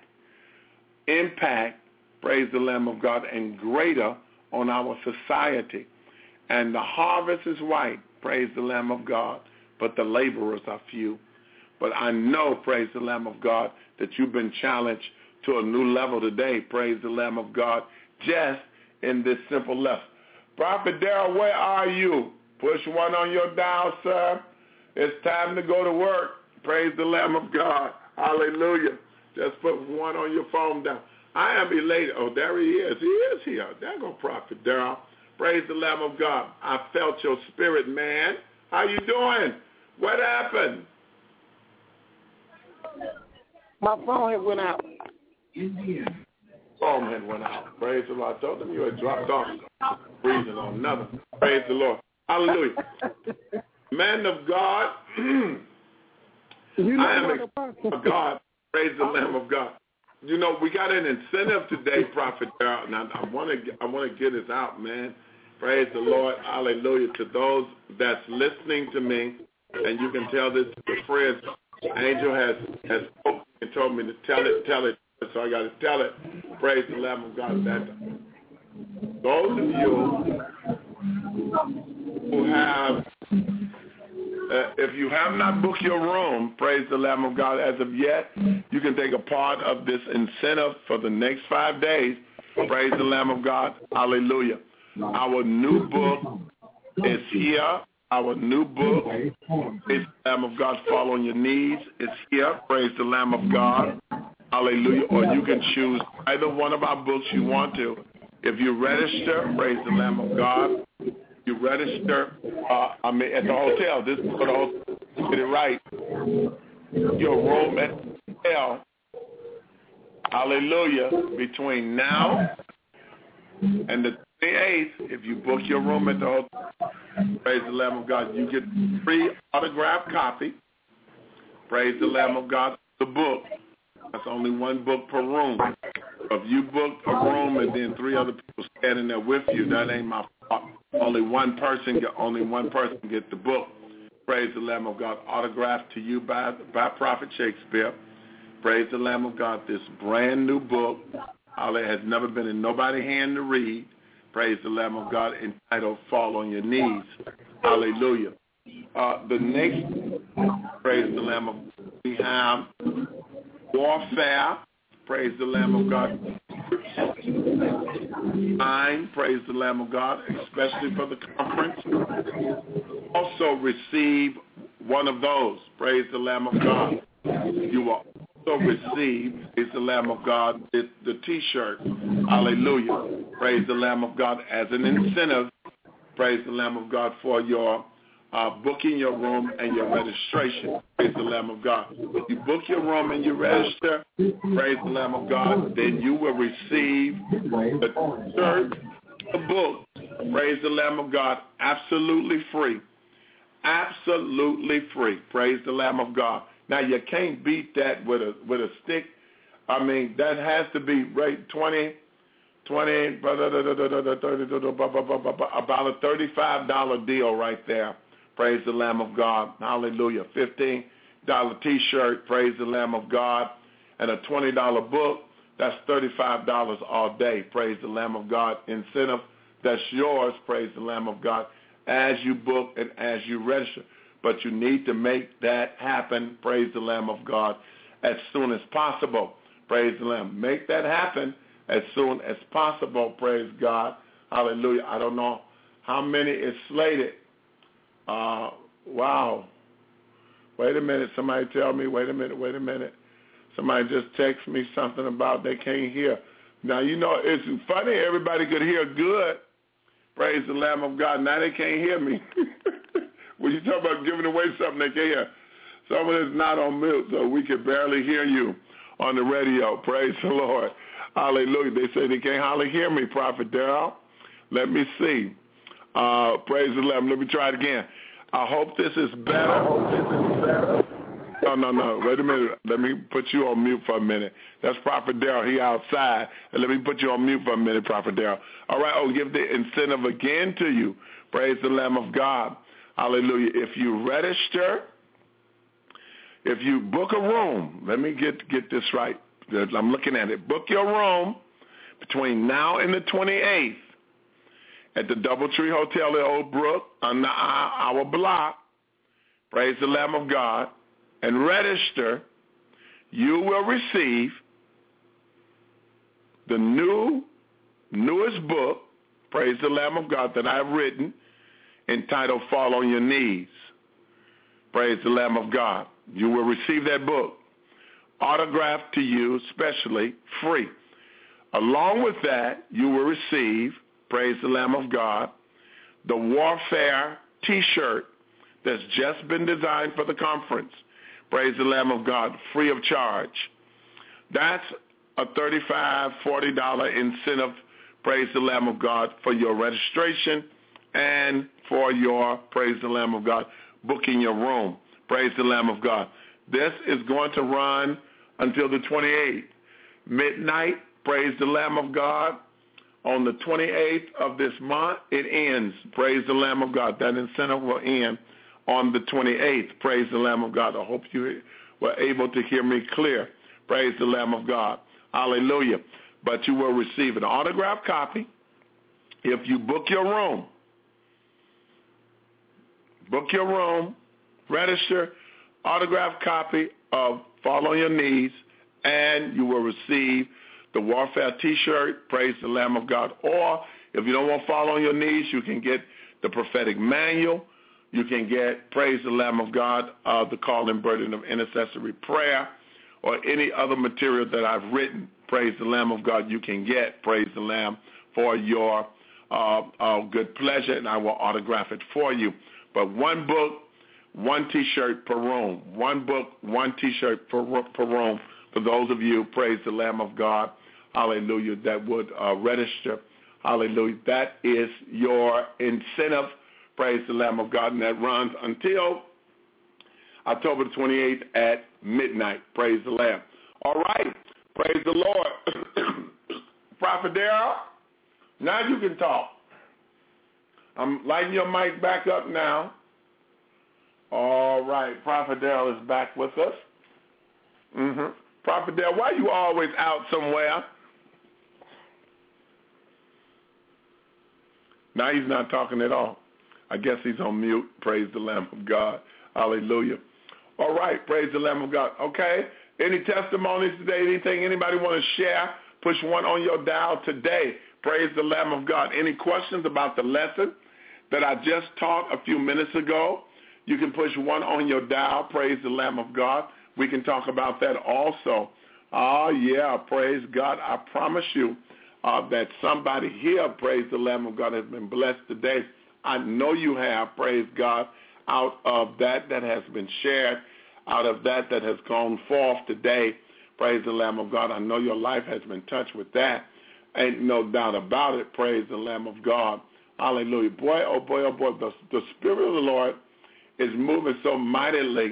impact, praise the Lamb of God, and greater on our society. And the harvest is white, praise the Lamb of God, but the laborers are few. But I know, praise the Lamb of God, that you've been challenged to a new level today, praise the Lamb of God, just in this simple lesson. Prophet Darrell, where are you? Push one on your dial, sir. It's time to go to work. Praise the Lamb of God. Hallelujah. Just put one on your phone down. I am elated. Oh, there he is. He is here. There go Prophet Darrell. Praise the Lamb of God. I felt your spirit, man. How you doing? What happened? My phone had went out. Phone had went out. Praise the Lord. I told them you had dropped off. Breathing on nothing. Praise the Lord. Hallelujah. Man of God, You know I am a God. Praise the Lamb of God. You know, we got an incentive today, Prophet Darrell, and I, I want to I want to get this out, man. Praise the Lord. Hallelujah. To those that's listening to me, and you can tell this to your friends. Angel has has spoken and told me to tell it, tell it. So I got to tell it. Praise the Lamb of God. That those of you who have, uh, if you have not booked your room, praise the Lamb of God, as of yet, you can take a part of this incentive for the next five days. Praise the Lamb of God. Hallelujah. Our new book is here. Our new book, Praise the Lamb of God, Fall on Your Knees, is here. Praise the Lamb of God. Hallelujah. Or you can choose either one of our books you want to. If you register, praise the Lamb of God, you register, uh, I mean, at the hotel. This is for the hotel. Get it right. Your room at the hotel, hallelujah, between now and the twenty-eighth, if you book your room at the hotel, praise the Lamb of God, you get free autographed copy. Praise the Lamb of God, the book. That's only one book per room. If you book a room and then three other people standing there with you, that ain't my fault. Only one person get only one person get the book. Praise the Lamb of God, autographed to you by by Prophet Shakespeare. Praise the Lamb of God, this brand new book. It has never been in nobody's hand to read. Praise the Lamb of God, entitled Fall on Your Knees. Hallelujah. Uh, the next, praise the Lamb of God, we have Warfare praise the Lamb of God. Nine, praise the Lamb of God, especially for the conference. Also receive one of those, praise the Lamb of God. You will also receive, praise the Lamb of God, the, the T-shirt, hallelujah, praise the Lamb of God, as an incentive, praise the Lamb of God, for your uh, booking your room and your registration, praise the Lamb of God. If you book your room and you register, praise the Lamb of God, then you will receive the T-shirt, the book, praise the Lamb of God, absolutely free. Absolutely free. Praise the Lamb of God. Now, you can't beat that with a with a stick. I mean, that has to be right twenty, twenty, about a thirty-five dollar deal right there. Praise the Lamb of God. Hallelujah. fifteen dollar T-shirt. Praise the Lamb of God. And a twenty dollar book. That's thirty-five dollars all day. Praise the Lamb of God. Incentive. That's yours. Praise the Lamb of God, as you book and as you register. But you need to make that happen, praise the Lamb of God, as soon as possible. Praise the Lamb. Make that happen as soon as possible, praise God. Hallelujah. I don't know how many is slated. Uh, wow. Wait a minute. Somebody tell me, wait a minute, wait a minute. Somebody just text me something about they can't hear. Now, you know, it's funny. Everybody could hear good. Praise the Lamb of God. Now they can't hear me. When you talk about giving away something, they can't hear. Someone is not on mute, so we can barely hear you on the radio. Praise the Lord. Hallelujah. They say they can't hardly hear me, Prophet Darrell. Let me see. Uh, praise the Lamb. Let me try it again. I hope this is better. I hope this is better. No, no, no. Wait a minute. Let me put you on mute for a minute. That's Prophet Darrell. He outside. And let me put you on mute for a minute, Prophet Darrell. All right. I'll give the incentive again to you. Praise the Lamb of God. Hallelujah. If you register, if you book a room, let me get get this right. I'm looking at it. Book your room between now and the twenty-eighth at the Doubletree Hotel at Old Brook on the, our block. Praise the Lamb of God. And register. You will receive the new, newest book, praise the Lamb of God, that I've written, entitled Fall on Your Knees. Praise the Lamb of God. You will receive that book, autographed to you, specially, free. Along with that, you will receive, praise the Lamb of God, the Warfare T-shirt that's just been designed for the conference. Praise the Lamb of God, free of charge. That's a thirty-five dollars, forty dollars incentive, praise the Lamb of God, for your registration and for your, praise the Lamb of God, booking your room. Praise the Lamb of God. This is going to run until the twenty-eighth. Midnight, praise the Lamb of God. On the twenty-eighth of this month, it ends. Praise the Lamb of God. That incentive will end on the twenty-eighth. Praise the Lamb of God. I hope you were able to hear me clear. Praise the Lamb of God. Hallelujah. But you will receive an autographed copy if you book your room. Book your room, register, autographed copy of Fall on Your Knees, and you will receive the Warfare T-shirt, praise the Lamb of God. Or if you don't want to fall on your knees, you can get the prophetic manual. You can get, praise the Lamb of God, uh, the call and burden of intercessory prayer, or any other material that I've written, praise the Lamb of God, you can get, praise the Lamb, for your uh, uh, good pleasure, and I will autograph it for you. But one book, one T-shirt per room. One book, one T-shirt per, per room for those of you, praise the Lamb of God, hallelujah, that would uh, register. Hallelujah. That is your incentive, praise the Lamb of God, and that runs until October the twenty-eighth at midnight. Praise the Lamb. All right. Praise the Lord. Prophet Darrell, now you can talk. I'm lighting your mic back up now. All right. Prophet Darrell is back with us. Mm-hmm. Prophet Darrell, why are you always out somewhere? Now he's not talking at all. I guess he's on mute. Praise the Lamb of God. Hallelujah. All right. Praise the Lamb of God. Okay. Any testimonies today? Anything anybody want to share? Push one on your dial today. Praise the Lamb of God. Any questions about the lesson that I just taught a few minutes ago? You can push one on your dial. Praise the Lamb of God. We can talk about that also. Oh, yeah, praise God. I promise you uh, that somebody here, praise the Lamb of God, has been blessed today. I know you have, praise God, out of that that has been shared, out of that that has gone forth today. Praise the Lamb of God. I know your life has been touched with that. Ain't no doubt about it. Praise the Lamb of God. Hallelujah. Boy, oh boy, oh boy, the, the Spirit of the Lord is moving so mightily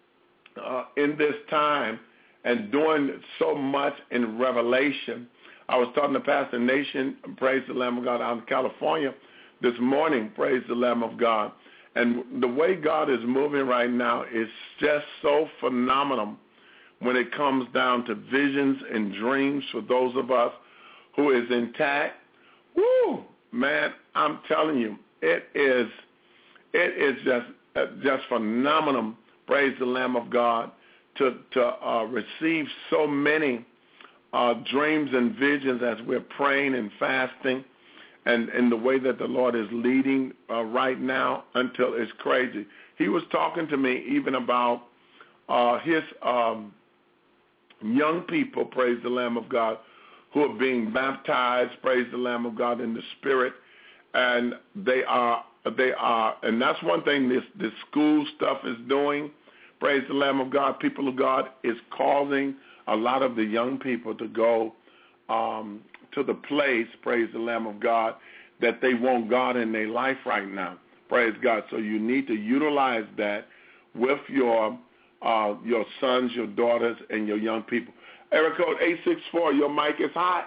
uh, in this time and doing so much in revelation. I was talking to Pastor Nation, praise the Lamb of God, out in California this morning, praise the Lamb of God. And the way God is moving right now is just so phenomenal when it comes down to visions and dreams for those of us who is intact. Woo, man, I'm telling you, it is it is just uh, just phenomenal, praise the Lamb of God, to, to uh, receive so many uh, dreams and visions as we're praying and fasting, and in the way that the Lord is leading uh, right now until it's crazy. He was talking to me even about uh, his um, young people, praise the Lamb of God, who are being baptized, praise the Lamb of God, in the Spirit, and they are, they are, and that's one thing this, this school stuff is doing, praise the Lamb of God, people of God, is causing a lot of the young people to go um, to the place, praise the Lamb of God, that they want God in their life right now, praise God. So you need to utilize that with your uh, your sons, your daughters, and your young people. Area code eight six four, your mic is hot.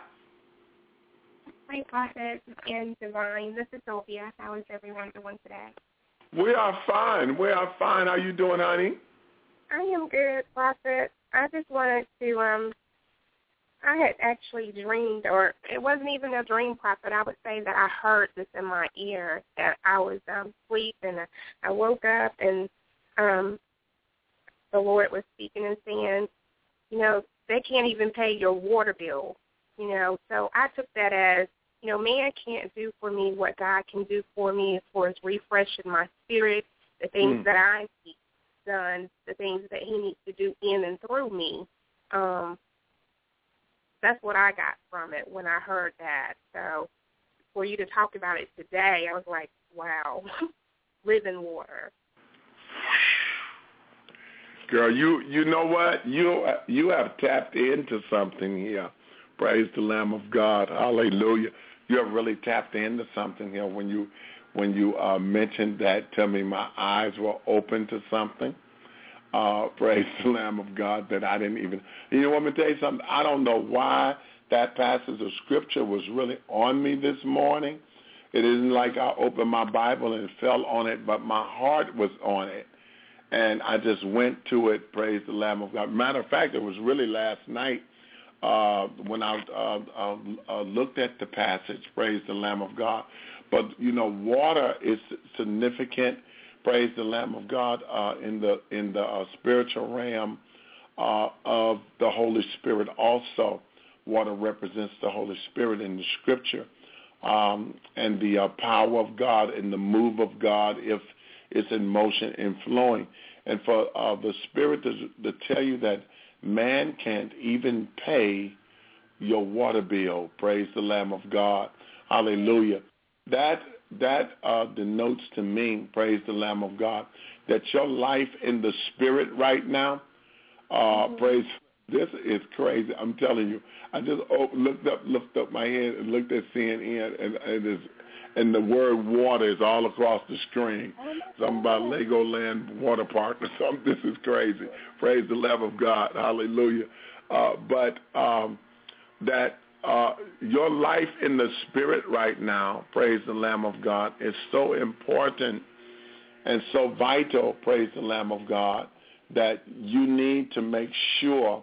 Hi, Prophet and Divine. This is Sylvia. How is everyone doing today? We are fine. We are fine. How you doing, honey? I am good, Prophet. I just wanted to, um, I had actually dreamed, or it wasn't even a dream, Prophet. I would say that I heard this in my ear, that I was um, asleep, and I woke up, and um, the Lord was speaking and saying, you know, they can't even pay your water bill, you know. So I took that as, you know, man can't do for me what God can do for me as far as refreshing my spirit, the things mm. that I need done, the things that he needs to do in and through me. Um, that's what I got from it when I heard that. So for you to talk about it today, I was like, wow, living water. Girl, you you know what? You you have tapped into something here. Praise the Lamb of God. Hallelujah. You have really tapped into something here when you when you uh, mentioned that to me. My eyes were open to something. Uh, praise the Lamb of God that I didn't even. You know, want me to tell you something? I don't know why that passage of Scripture was really on me this morning. It isn't like I opened my Bible and fell on it, but my heart was on it. And I just went to it, praise the Lamb of God. Matter of fact, it was really last night uh, when I uh, uh, uh, looked at the passage, praise the Lamb of God. But, you know, water is significant, praise the Lamb of God, uh, in the in the uh, spiritual realm uh, of the Holy Spirit also. Water represents the Holy Spirit in the Scripture, um, and the uh, power of God and the move of God if it's in motion and flowing. And for uh, the Spirit to, to tell you that man can't even pay your water bill, praise the Lamb of God, hallelujah. That that uh, denotes to me, praise the Lamb of God, that your life in the Spirit right now, uh, mm-hmm. praise, this is crazy. I'm telling you. I just looked up, looked up my head and looked at C N N, and, and it's and the word water is all across the screen. Something about Legoland water park or something. This is crazy. Praise the Lamb of God. Hallelujah. Uh, but um, that uh, your life in the Spirit right now, praise the Lamb of God, is so important and so vital, praise the Lamb of God, that you need to make sure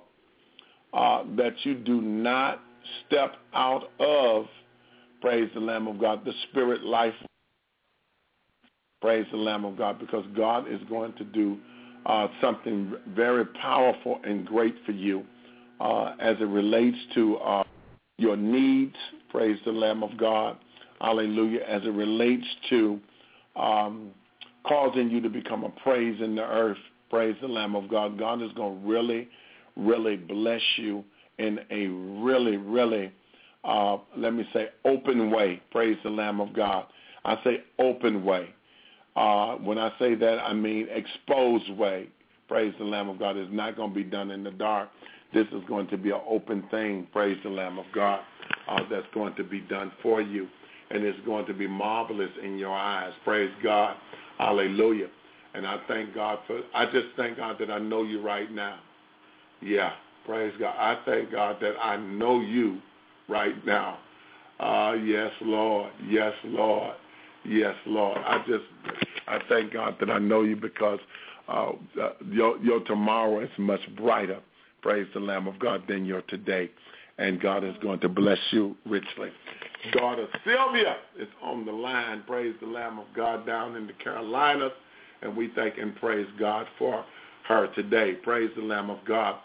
uh, that you do not step out of, praise the Lamb of God, the Spirit life. Praise the Lamb of God, because God is going to do uh, something very powerful and great for you uh, as it relates to uh, your needs, praise the Lamb of God, hallelujah, as it relates to um, causing you to become a praise in the earth, praise the Lamb of God. God is going to really, really bless you in a really, really, uh, let me say, open way, praise the Lamb of God. I say open way. Uh, when I say that, I mean exposed way, praise the Lamb of God. It's not going to be done in the dark. This is going to be an open thing, praise the Lamb of God, uh, that's going to be done for you. And it's going to be marvelous in your eyes. Praise God. Hallelujah. And I thank God for, I just thank God that I know you right now. Yeah. Praise God. I thank God that I know you right now. Uh, yes, Lord. Yes, Lord. Yes, Lord. I just, I thank God that I know you because uh, your, your tomorrow is much brighter, praise the Lamb of God, than your today. And God is going to bless you richly. Daughter Sylvia is on the line, praise the Lamb of God, down in the Carolinas. And we thank and praise God for her today. Praise the Lamb of God.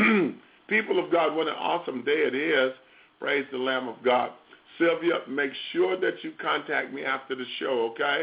People of God, what an awesome day it is. Praise the Lamb of God. Sylvia, make sure that you contact me after the show, okay?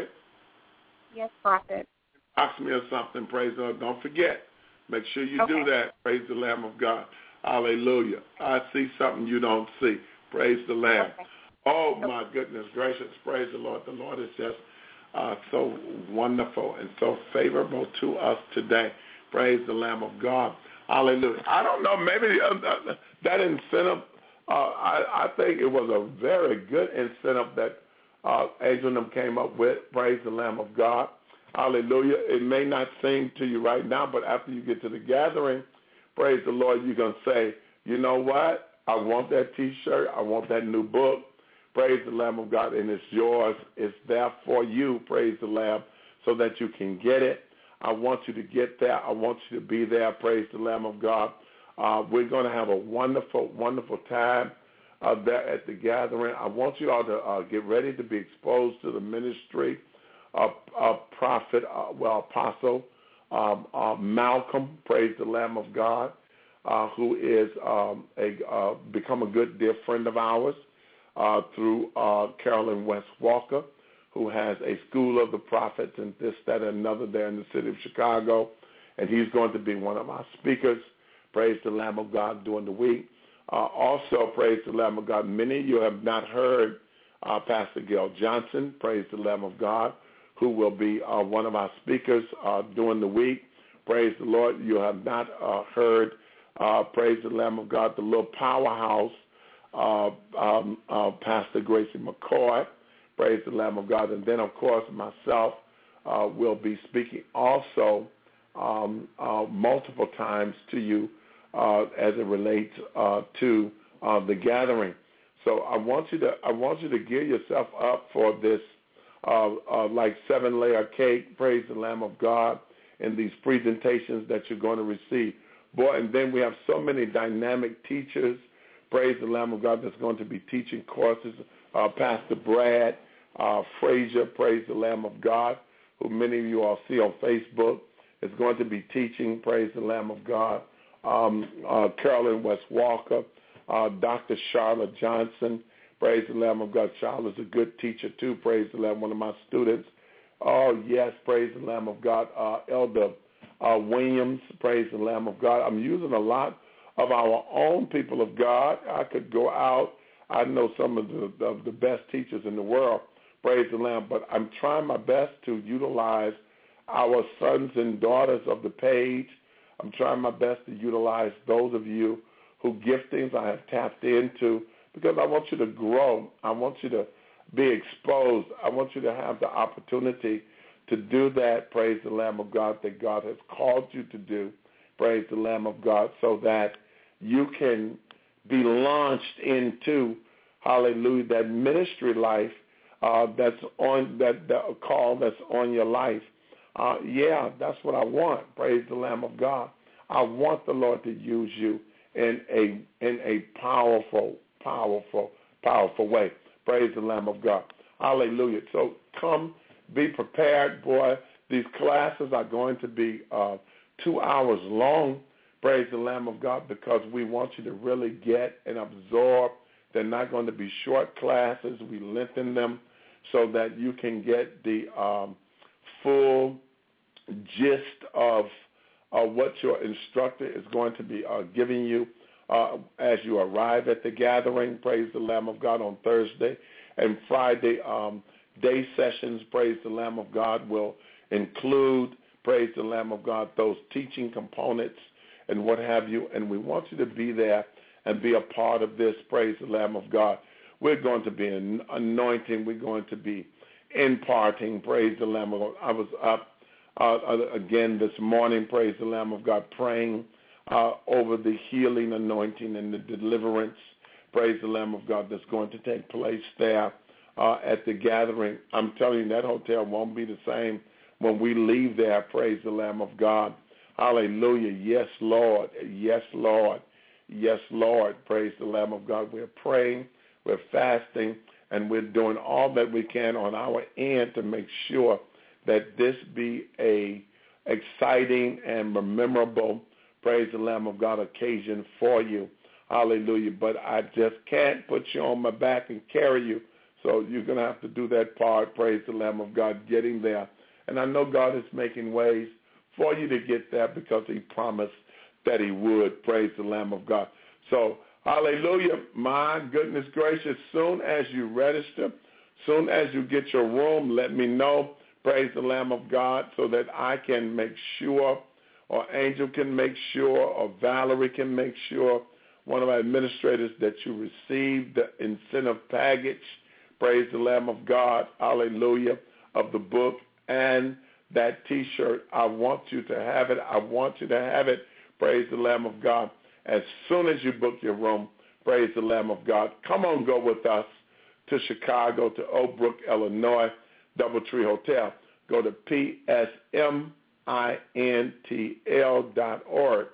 Yes, Prophet. Ask me or something, praise the Lord. Don't forget. Make sure you okay. do that. Praise the Lamb of God. Hallelujah. I see something you don't see. Praise the Lamb. Okay. Oh, my goodness gracious. Praise the Lord. The Lord is just uh, so wonderful and so favorable to us today. Praise the Lamb of God. Hallelujah. I don't know. Maybe uh, that incentive, uh, I, I think it was a very good incentive that uh, Angel and them came up with. Praise the Lamb of God. Hallelujah. It may not seem to you right now, but after you get to the gathering, praise the Lord, you're going to say, you know what? I want that T-shirt. I want that new book. Praise the Lamb of God, and it's yours. It's there for you, praise the Lamb, so that you can get it. I want you to get there. I want you to be there, praise the Lamb of God. Uh, we're going to have a wonderful, wonderful time uh, there at the gathering. I want you all to uh, get ready to be exposed to the ministry of uh, uh, Prophet, uh, well, Apostle um, uh, Malcolm, praise the Lamb of God, uh, who is um, a uh, become a good dear friend of ours. Uh, through uh, Carolyn West Walker, who has a School of the Prophets and this, that, and another there in the city of Chicago. And he's going to be one of our speakers, praise the Lamb of God, during the week. Uh, also, praise the Lamb of God, many of you have not heard uh, Pastor Gail Johnson, praise the Lamb of God, who will be uh, one of our speakers uh, during the week. Praise the Lord. You have not uh, heard, uh, praise the Lamb of God, the little powerhouse, Uh, um, uh, Pastor Gracie McCoy, praise the Lamb of God, and then, of course, myself uh, will be speaking also um, uh, multiple times to you uh, as it relates uh, to uh, the gathering. So I want you to I want you to gear yourself up for this uh, uh, like seven-layer cake, praise the Lamb of God, in these presentations that you're going to receive. Boy, and then we have so many dynamic teachers, praise the Lamb of God, that's going to be teaching courses. Uh, Pastor Brad uh, Frazier, praise the Lamb of God, who many of you all see on Facebook, is going to be teaching, praise the Lamb of God. Um, uh, Carolyn West Walker, uh, Doctor Charlotte Johnson, praise the Lamb of God. Charlotte's a good teacher too, praise the Lamb, one of my students. Oh, yes, praise the Lamb of God. Uh, Elder uh, Williams, praise the Lamb of God. I'm using a lot of our own people of God. I could go out. I know some of the, of the best teachers in the world, praise the Lamb, but I'm trying my best to utilize our sons and daughters of the page. I'm trying my best to utilize those of you who giftings I have tapped into, because I want you to grow. I want you to be exposed. I want you to have the opportunity to do that, praise the Lamb of God, that God has called you to do, praise the Lamb of God, so that you can be launched into, hallelujah, that ministry life uh, that's on, that, that call that's on your life. Uh, yeah, that's what I want, praise the Lamb of God. I want the Lord to use you in a in a powerful, powerful, powerful way. Praise the Lamb of God. Hallelujah. So come, be prepared, boy. These classes are going to be uh, two hours long, praise the Lamb of God, because we want you to really get and absorb. They're not going to be short classes. We lengthen them so that you can get the um, full gist of uh, what your instructor is going to be uh, giving you uh, as you arrive at the gathering, praise the Lamb of God, on Thursday. And Friday um, day sessions, praise the Lamb of God, will include, praise the Lamb of God, those teaching components and what have you. And we want you to be there and be a part of this, praise the Lamb of God. We're going to be anointing. We're going to be imparting, praise the Lamb of God. I was up uh, again this morning, praise the Lamb of God, praying uh, over the healing anointing and the deliverance, praise the Lamb of God, that's going to take place there uh, at the gathering. I'm telling you, that hotel won't be the same when we leave there, praise the Lamb of God. Hallelujah. Yes, Lord. Yes, Lord. Yes, Lord. Praise the Lamb of God. We're praying, we're fasting, and we're doing all that we can on our end to make sure that this be a exciting and memorable, praise the Lamb of God, occasion for you. Hallelujah. But I just can't put you on my back and carry you. So you're going to have to do that part, praise the Lamb of God, getting there. And I know God is making ways for you to get there because he promised that he would, praise the Lamb of God. So, hallelujah, my goodness gracious, soon as you register, soon as you get your room, let me know, praise the Lamb of God, so that I can make sure, or Angel can make sure, or Valerie can make sure, one of our administrators, that you receive the incentive package, praise the Lamb of God, hallelujah, of the book and that T-shirt. I want you to have it. I want you to have it, praise the Lamb of God, as soon as you book your room, praise the Lamb of God. Come on, go with us to Chicago, to Oak Brook, Illinois, Doubletree Hotel. Go to P S M I N T L dot org,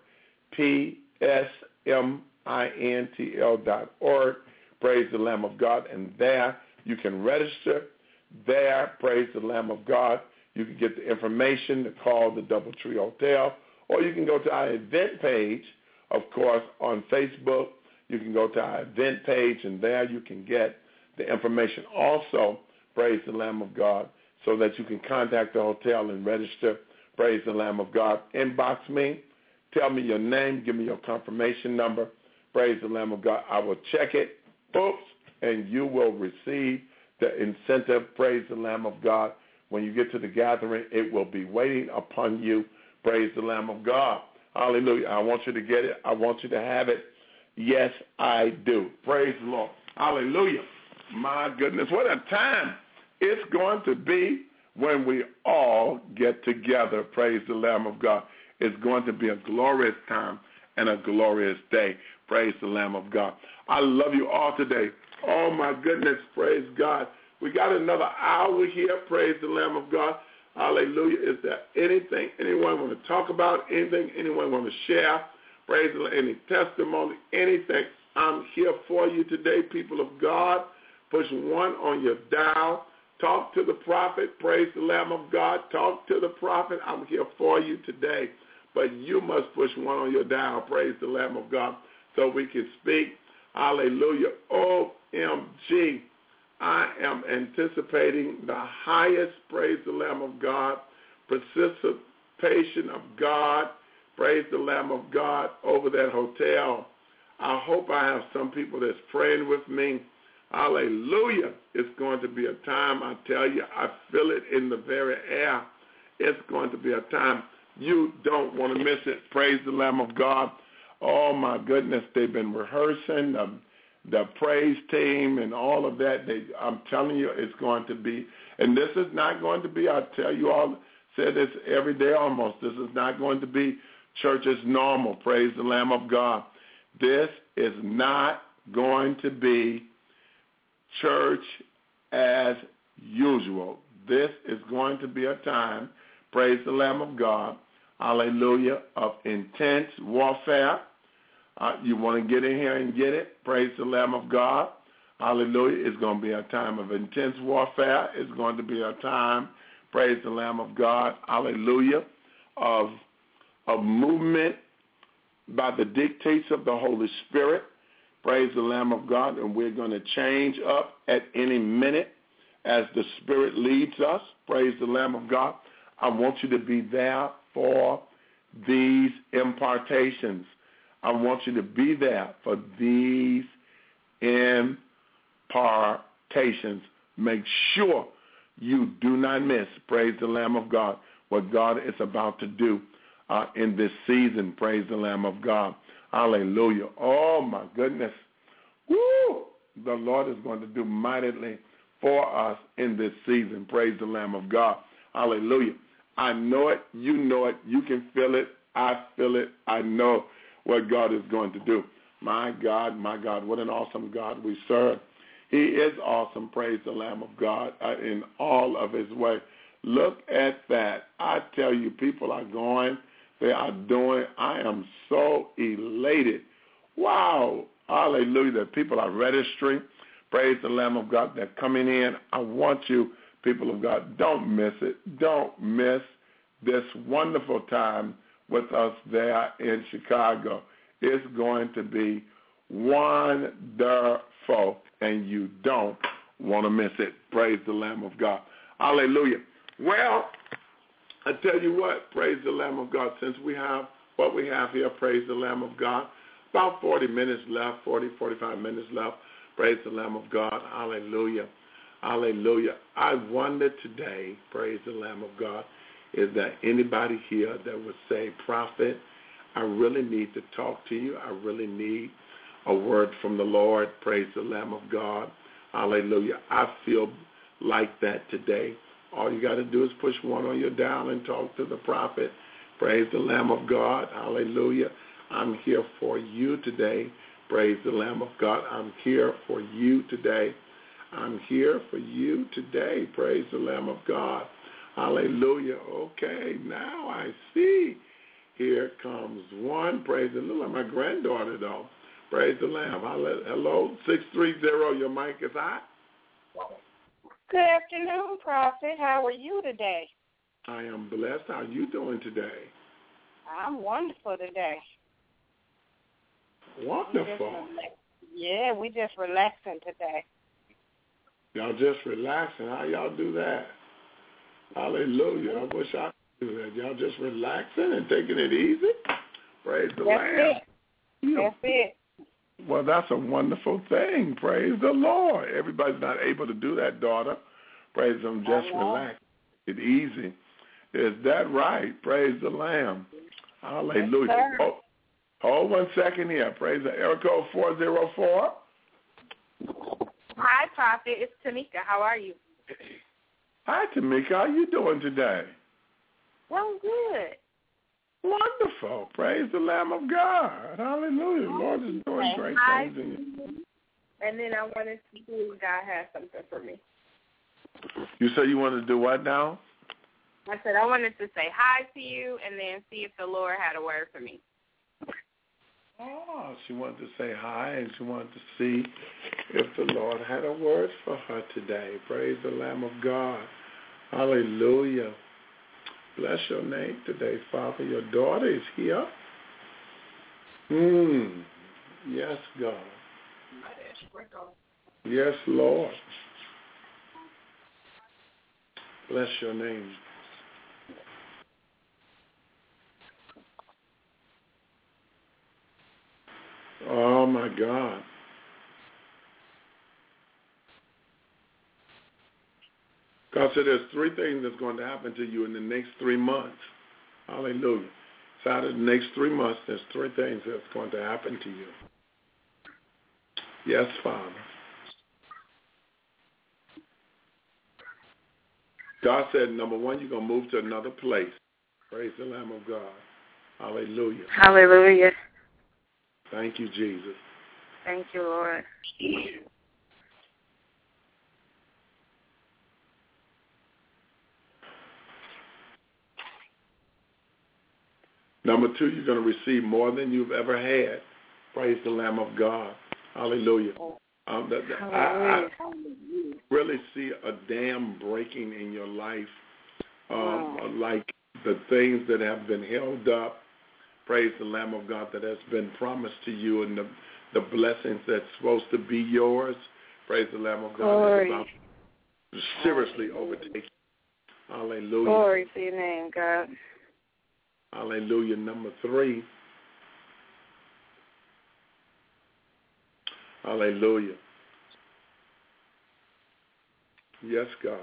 P S M I N T L dot org, praise the Lamb of God, and there you can register. There, praise the Lamb of God, you can get the information to call the Doubletree Hotel, or you can go to our event page, of course, on Facebook. You can go to our event page, and there you can get the information also, praise the Lamb of God, so that you can contact the hotel and register, praise the Lamb of God. Inbox me, tell me your name, give me your confirmation number, praise the Lamb of God. I will check it, oops, and you will receive the incentive, praise the Lamb of God. When you get to the gathering, it will be waiting upon you, praise the Lamb of God. Hallelujah. I want you to get it. I want you to have it. Yes, I do. Praise the Lord. Hallelujah. My goodness, what a time it's going to be when we all get together, praise the Lamb of God. It's going to be a glorious time and a glorious day, praise the Lamb of God. I love you all today. Oh, my goodness, praise God. We got another hour here, praise the Lamb of God. Hallelujah. Is there anything anyone want to talk about, anything anyone want to share, praise the Lord, any testimony, anything? I'm here for you today, people of God. Push one on your dial. Talk to the prophet, praise the Lamb of God. Talk to the prophet. I'm here for you today. But you must push one on your dial, praise the Lamb of God, so we can speak. Hallelujah. O M G. I am anticipating the highest, praise the Lamb of God, participation of God, praise the Lamb of God, over that hotel. I hope I have some people that's praying with me. Hallelujah. It's going to be a time, I tell you, I feel it in the very air. It's going to be a time you don't want to miss it. Praise the Lamb of God. Oh, my goodness, they've been rehearsing um, the praise team and all of that. They, I'm telling you, it's going to be, and this is not going to be, I tell you all, say this every day almost, this is not going to be church as normal, praise the Lamb of God. This is not going to be church as usual. This is going to be a time, praise the Lamb of God, hallelujah, of intense warfare. Uh, you want to get in here and get it, praise the Lamb of God, hallelujah. It's going to be a time of intense warfare. It's going to be a time, praise the Lamb of God, hallelujah, of of movement by the dictates of the Holy Spirit. Praise the Lamb of God. And we're going to change up at any minute as the Spirit leads us. Praise the Lamb of God. I want you to be there for these impartations. I want you to be there for these impartations. Make sure you do not miss, praise the Lamb of God, what God is about to do uh, in this season. Praise the Lamb of God. Hallelujah. Oh, my goodness. Woo! The Lord is going to do mightily for us in this season. Praise the Lamb of God. Hallelujah. I know it. You know it. You can feel it. I feel it. I know what God is going to do. My God, my God, what an awesome God we serve. He is awesome, praise the Lamb of God, uh, in all of his way. Look at that. I tell you, people are going, they are doing. I am so elated. Wow, hallelujah, that people are registering. Praise the Lamb of God, they're coming in. I want you, people of God, don't miss it. Don't miss this wonderful time with us there in Chicago. It's going to be wonderful, and you don't want to miss it. Praise the Lamb of God. Hallelujah. Well, I tell you what, praise the Lamb of God, since we have what we have here, praise the Lamb of God, about forty minutes left, forty, forty-five minutes left, praise the Lamb of God. Hallelujah. Hallelujah. I wonder today, praise the Lamb of God, is there anybody here that would say, Prophet, I really need to talk to you. I really need a word from the Lord. Praise the Lamb of God. Hallelujah. I feel like that today. All you got to do is push one on your dial and talk to the prophet. Praise the Lamb of God. Hallelujah. I'm here for you today. Praise the Lamb of God. I'm here for you today. I'm here for you today. Praise the Lamb of God. Hallelujah. Okay, now I see. Here comes one. Praise the Lord. My granddaughter, though. Praise the Lamb. Hello, six three zero. Your mic is hot. Good afternoon, Prophet. How are you today? I am blessed. How are you doing today? I'm wonderful today. Wonderful. Yeah, we just relaxing today. Y'all just relaxing. How y'all do that? Hallelujah. I wish I could do that. Y'all just relaxing and taking it easy? Praise the That's Lamb. It. That's it. Well, that's a wonderful thing. Praise the Lord. Everybody's not able to do that, daughter. Praise them. Just relax. It's easy. Is that right? Praise the Lamb. Hallelujah. Yes, oh, hold one second here. Praise the area code four zero four. Hi, Prophet. It's Tamika. How are you? Hi, Tamika. How you doing today? Well, good. Wonderful. Praise the Lamb of God. Hallelujah. The Lord is doing great Hi. things in you. And then I wanted to see if God has something for me. You said you wanted to do what now? I said I wanted to say hi to you and then see if the Lord had a word for me. Oh, she wanted to say hi and she wanted to see if the Lord had a word for her today. Praise the Lamb of God. Hallelujah. Bless your name today, Father. Your daughter is here. Hmm. Yes, God. Yes, Lord. Bless your name. Oh, my God. God said there's three things that's going to happen to you in the next three months. Hallelujah. Inside of the next three months, there's three things that's going to happen to you. Yes, Father. God said, number one, you're going to move to another place. Praise the Lamb of God. Hallelujah. Hallelujah. Thank you, Jesus. Thank you, Lord. Number two, you're going to receive more than you've ever had. Praise the Lamb of God. Hallelujah. Um, the, the, I, I really see a dam breaking in your life, um, wow. like the things that have been held up praise the Lamb of God, that has been promised to you and the, the blessings that's supposed to be yours. Praise the Lamb of God. Glory. About to seriously overtake you. Hallelujah. Glory to your name, God. Hallelujah. Number three. Hallelujah. Yes, God.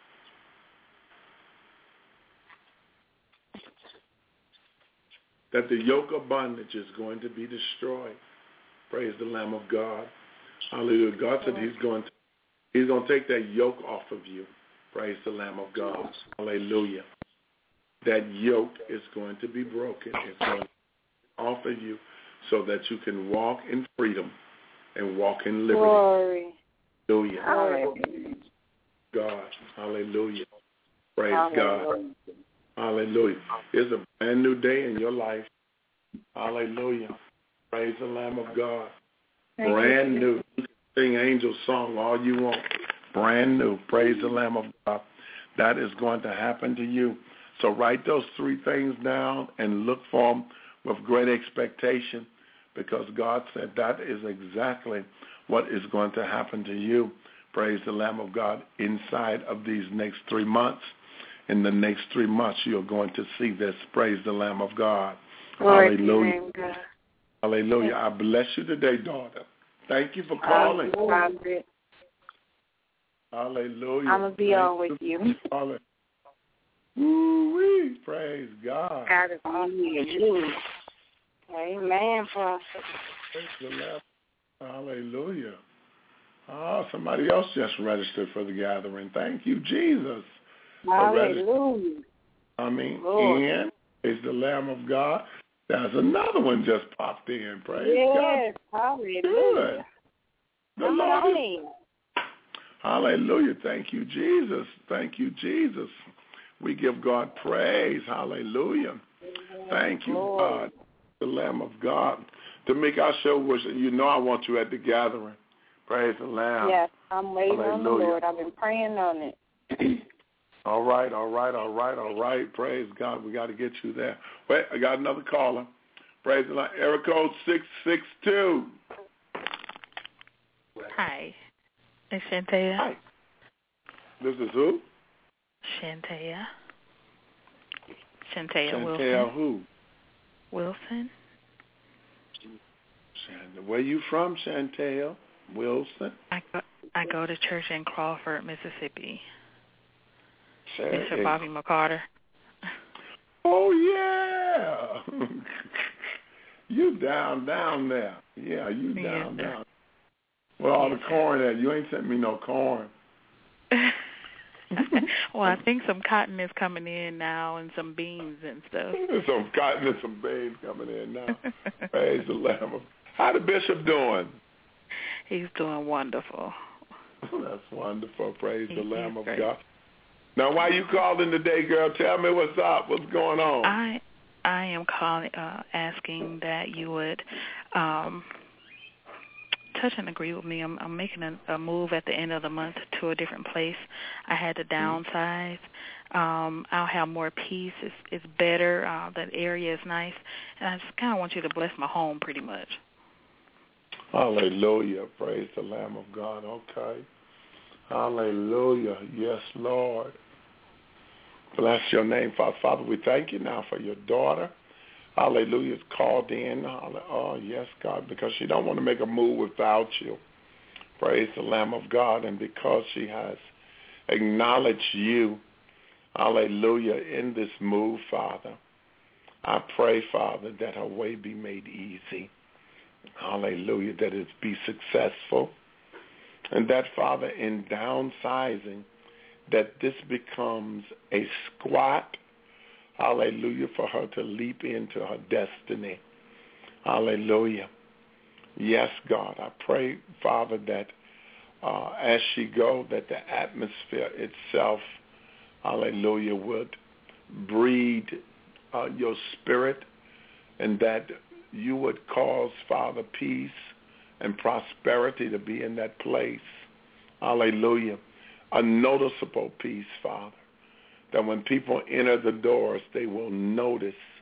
That the yoke of bondage is going to be destroyed. Praise the Lamb of God. Hallelujah. God said he's going to, he's going to take that yoke off of you. Praise the Lamb of God. Hallelujah. That yoke is going to be broken. It's going to be off of you so that you can walk in freedom and walk in liberty. Glory. Hallelujah. Hallelujah. God. Hallelujah. Praise Hallelujah. God. Hallelujah. It's a brand new day in your life. Hallelujah. Praise the Lamb of God. Thank brand you. new. You can sing angel song all you want. Brand new. Praise the Lamb of God. That is going to happen to you. So write those three things down and look for them with great expectation, because God said that is exactly what is going to happen to you. Praise the Lamb of God. Inside of these next three months, in the next three months, you're going to see this. Praise the Lamb of God. Glory Hallelujah. to your name, God. Hallelujah. I bless you today, daughter. Thank you for calling. Hallelujah. Hallelujah. I'm going to be Thank on with you. Hallelujah. Woo-wee. Praise God. God is awesome. Amen, Prophet. Praise the Lamb. Hallelujah. Oh, somebody else just registered for the gathering. Thank you, Jesus. Hallelujah. I mean, Lord. Ian is the Lamb of God. There's another one just popped in. Praise Yes. God. Hallelujah. Good. The Come Lord on is- in. Hallelujah. Thank you, Jesus. Thank you, Jesus. We give God praise. Hallelujah. Thank you, God, the Lamb of God. To make our show, wish you know I want you at the gathering. Praise the Lamb. Yes, I'm waiting on the Hallelujah. Lord. I've been praying on it. All right, all right, all right, all right. Praise God. We got to get you there. Wait, I got another caller. Praise the Lord. Area code six six two. Hi. It's Shantea. Hi. This is who? Shantea. Shantea Chantel Wilson. who? Wilson. Shant- Where you from, Chantel Wilson? I go, I go to church in Crawford, Mississippi. Say Mister it. Bobby McCarter. Oh, yeah. You down, down there. Yeah, you down, Yes, down. Well, all Yes, the corn at, you ain't sent me no corn. Well, I think some cotton is coming in now and some beans and stuff. There's some cotton and some beans coming in now. Praise the Lamb of. How the bishop doing? He's doing wonderful. That's wonderful. Praise He- the Lamb he's of great. God. Now, why you calling today, girl? Tell me what's up. What's going on? I I am calling, uh, asking that you would um, touch and agree with me. I'm, I'm making a, a move at the end of the month to a different place. I had to downsize. Um, I'll have more peace. It's, it's better. Uh, that area is nice. And I just kind of want you to bless my home pretty much. Hallelujah. Praise the Lamb of God. Okay. Hallelujah. Yes, Lord. Bless your name, Father. Father, we thank you now for your daughter. Hallelujah. It's called in. Oh, yes, God, because she don't want to make a move without you. Praise the Lamb of God. And because she has acknowledged you, hallelujah, in this move, Father, I pray, Father, that her way be made easy. Hallelujah, that it be successful. And that, Father, in downsizing, that this becomes a squat, hallelujah, for her to leap into her destiny. Hallelujah. Yes, God, I pray, Father, that uh, as she go, that the atmosphere itself, hallelujah, would breed uh, your spirit, and that you would cause, Father, peace and prosperity to be in that place. Hallelujah. A noticeable peace, Father, that when people enter the doors, they will notice,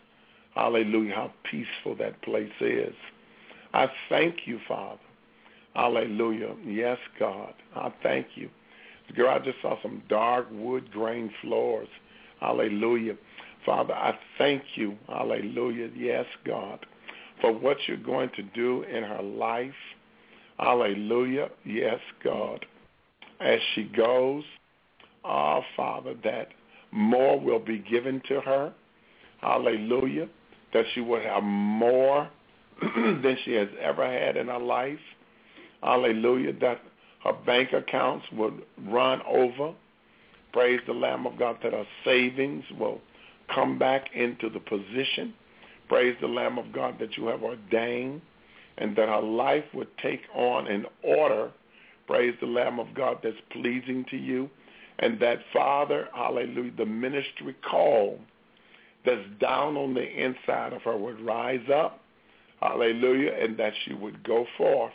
hallelujah, how peaceful that place is. I thank you, Father. Hallelujah. Yes, God. I thank you. Girl, I just saw some dark wood grain floors. Hallelujah. Father, I thank you. Hallelujah. Yes, God, for what you're going to do in her life. Hallelujah. Yes, God. As she goes, oh, Father, that more will be given to her. Hallelujah. That she will have more than she has ever had in her life. Hallelujah. That her bank accounts will run over. Praise the Lamb of God, that her savings will come back into the position. Praise the Lamb of God, that you have ordained, and that her life would take on an order, praise the Lamb of God, that's pleasing to you. And that, Father, hallelujah, the ministry call that's down on the inside of her would rise up, hallelujah, and that she would go forth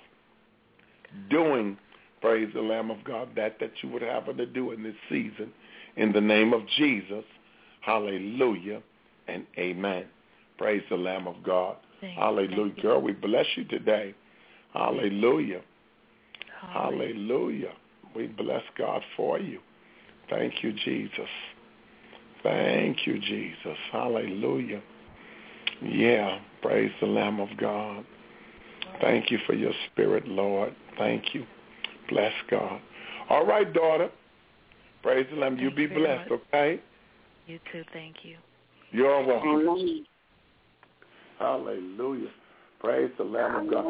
doing, praise the Lamb of God, that that you would have her to do in this season. In the name of Jesus, hallelujah and amen. Praise the Lamb of God. Thank hallelujah. You. Girl, we bless you today. Hallelujah. Hallelujah. Hallelujah. We bless God for you. Thank you, Jesus. Thank you, Jesus. Hallelujah. Yeah, praise the Lamb of God. Thank you for your spirit, Lord. Thank you. Bless God. All right, daughter. Praise the Lamb. You be blessed, okay? You too. Thank you. You're welcome. Hallelujah. Praise the Lamb of God.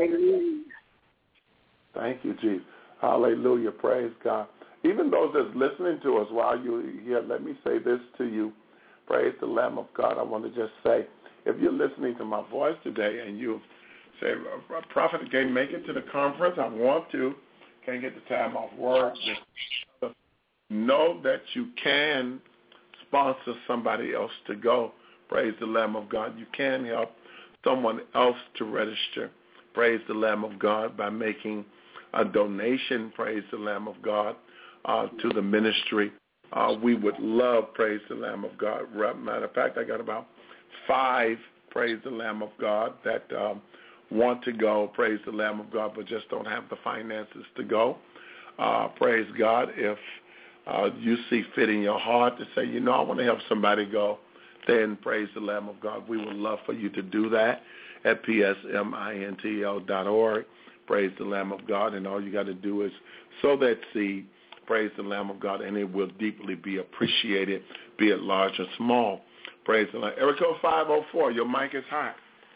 Thank you, Jesus. Hallelujah. Praise God. Even those that's listening to us while you're here, let me say this to you. Praise the Lamb of God. I want to just say, if you're listening to my voice today and you say, Prophet, I can't make it to the conference, I want to, can't get the time off work, just know that you can sponsor somebody else to go. Praise the Lamb of God. You can help someone else to register. Praise the Lamb of God by making a donation, praise the Lamb of God, uh, to the ministry. Uh, we would love, praise the Lamb of God. Matter of fact, I got about five, praise the Lamb of God, that um, want to go, praise the Lamb of God, but just don't have the finances to go. Uh, praise God. If uh, you see fit in your heart to say, you know, I want to help somebody go, then praise the Lamb of God. We would love for you to do that at P S M I N T L dot org. Praise the Lamb of God. And all you got to do is sow that seed, praise the Lamb of God, and it will deeply be appreciated, be it large or small. Praise the Lamb. Area code five oh four, your mic is hot.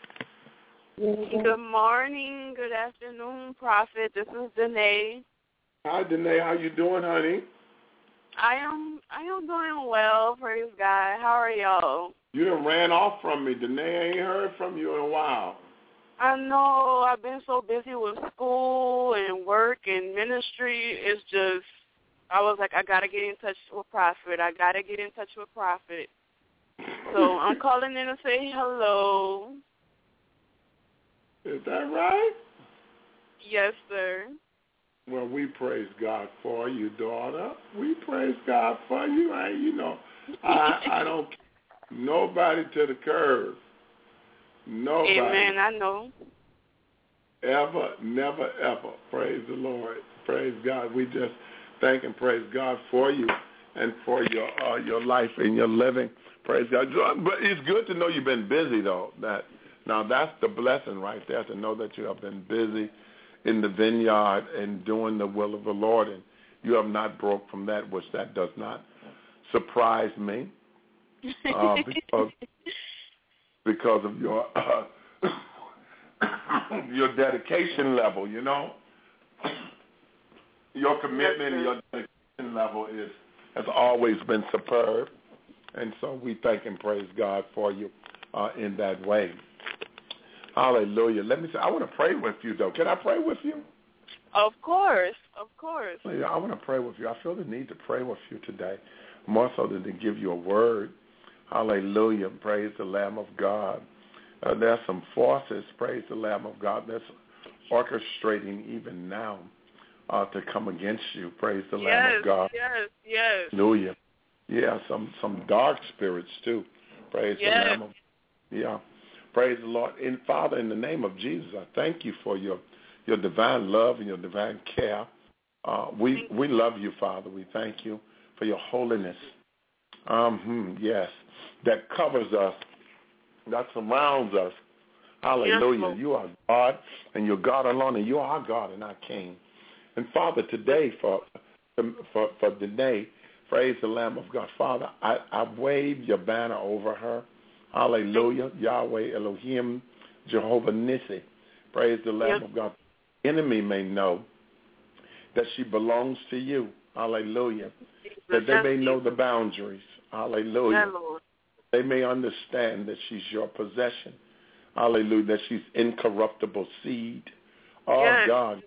Good morning, good afternoon, Prophet. This is Danae. Hi, Danae. How you doing, honey? I am I am doing well, praise God. How are y'all? You done ran off from me. Danae, I ain't heard from you in a while. I know. I've been so busy with school and work and ministry. It's just, I was like, I got to get in touch with Prophet. I got to get in touch with Prophet. So I'm calling in to say hello. Is that right? Yes, sir. Well, we praise God for you, daughter. We praise God for you. I, you know, I, I don't nobody to the curb. Nobody. Amen. I know. Ever, never, ever. Praise the Lord. Praise God. We just thank and praise God for you and for your uh, your life and your living. Praise God. But it's good to know you've been busy, though. That now that's the blessing right there, to know that you have been busy in the vineyard and doing the will of the Lord, and you have not broke from that, which that does not surprise me, uh, because because of your uh, your dedication level. You know, your commitment and your dedication level is has always been superb, and so we thank and praise God for you uh, in that way. Hallelujah. Let me say, I want to pray with you, though. Can I pray with you? Of course. Of course. I want to pray with you. I feel the need to pray with you today, more so than to give you a word. Hallelujah. Praise the Lamb of God. Uh, there are some forces, praise the Lamb of God, that's orchestrating even now uh, to come against you. Praise the yes, Lamb of God. Yes, yes. Hallelujah. Yeah, some, some dark spirits, too. Praise yes. the Lamb of God. Yeah. Praise the Lord. And Father, in the name of Jesus, I thank you for your, your divine love and your divine care. Uh, we we love you, Father. We thank you for your holiness. Um, yes, that covers us, that surrounds us. Hallelujah. Yes, you are God, and you're God alone, and you are our God and our King. And Father, today for for for Danae, praise the Lamb of God. Father, I, I wave your banner over her. Hallelujah. Yahweh Elohim, Jehovah Nissi. Praise the Lamb yes. of God. The enemy may know that she belongs to you. Hallelujah. That they may know the boundaries. Hallelujah. They may understand that she's your possession. Hallelujah. That she's incorruptible seed. Oh, yes. God.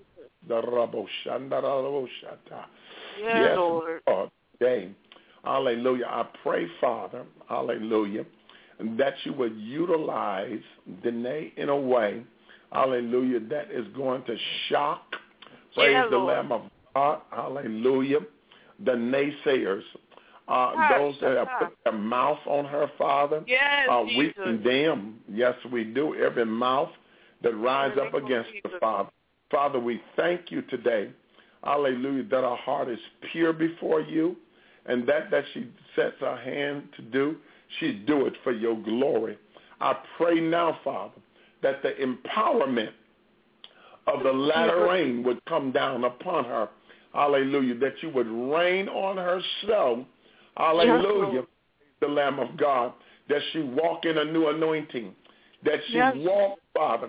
Yes, Lord. Lord. Hallelujah. I pray, Father, hallelujah, that you would utilize Danae in a way, hallelujah, that is going to shock, praise yeah, the Lord. Lamb of God, hallelujah, the naysayers, uh, gosh, those that have put their mouth on her, Father. Yes, uh, we Jesus. condemn, yes, we do, every mouth that rises up against the Father. Father, we thank you today, hallelujah, that our heart is pure before you, and that that she sets her hand to do, she do it for your glory. I pray now, Father, that the empowerment of the latter rain would come down upon her. Hallelujah. That you would rain on her so. Hallelujah. Yes, the Lamb of God. That she walk in a new anointing. That she yes. walk, Father.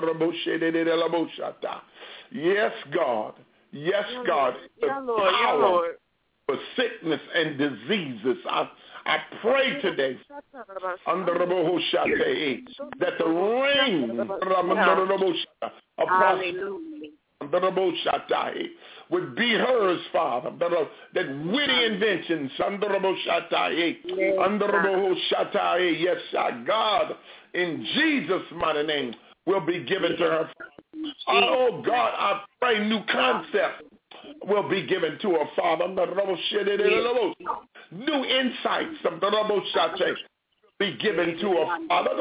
Yes, God. Yes, God. Yes, Lord. Yes, Lord. For sickness and diseases. I, I pray today under the that the rain would be hers, Father. That witty inventions under the yes, God, in Jesus' mighty name, will be given to her. Oh, God, I pray new concepts will be given to her, Father. New insights of the Roboshate be given to her, Father.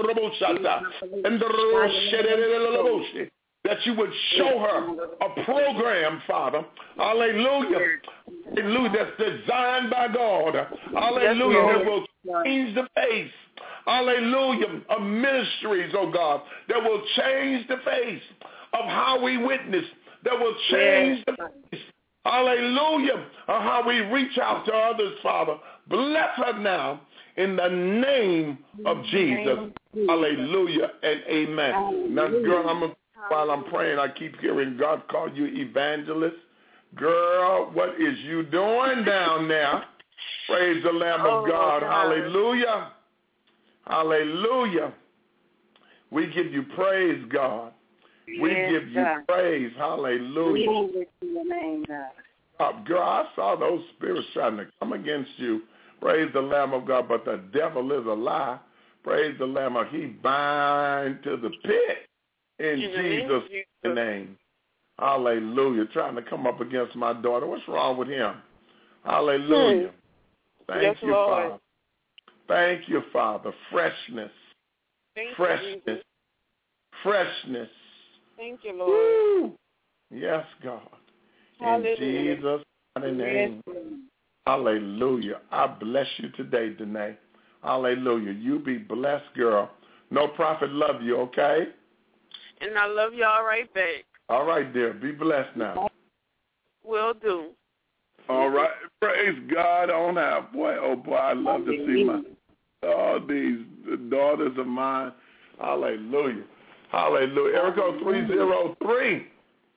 That you would show her a program, Father. Hallelujah. Hallelujah. That's designed by God. Hallelujah. That will change the face. Hallelujah. Of ministries, oh God. That will change the face of how we witness. That will change the face. Hallelujah. Of how we reach out to others, Father. Bless her now in the name of Jesus. Hallelujah and amen. Now, girl, I'm a, while I'm praying, I keep hearing God call you evangelist. Girl, what is you doing down there? Praise the Lamb of God. Hallelujah. Hallelujah. We give you praise, God. We yes, give you God. praise. Hallelujah. Uh, girl, I saw those spirits trying to come against you. Praise the Lamb of God. But the devil is a lie. Praise the Lamb of He bind to the pit in Jesus' Jesus. name. Hallelujah. Trying to come up against my daughter. What's wrong with him? Hallelujah. Thank yes, you, Lord. Father. Thank you, Father. Freshness. Thank Freshness. You, Freshness. Thank you, Lord. Woo. Yes, God. Hallelujah. In Jesus' mighty name. Yes. Hallelujah. I bless you today, Danae. Hallelujah. You be blessed, girl. No prophet love you, okay? And I love y'all right back. All right, dear. Be blessed now. Will do. All right. Praise God on that. Boy, oh, boy, I love to see my all these daughters of mine. Hallelujah. Hallelujah. Erica three oh three.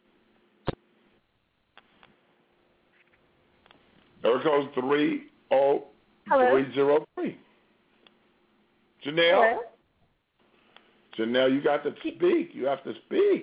Erica three oh three. Janelle? Hello? Janelle, you got to speak. You have to speak.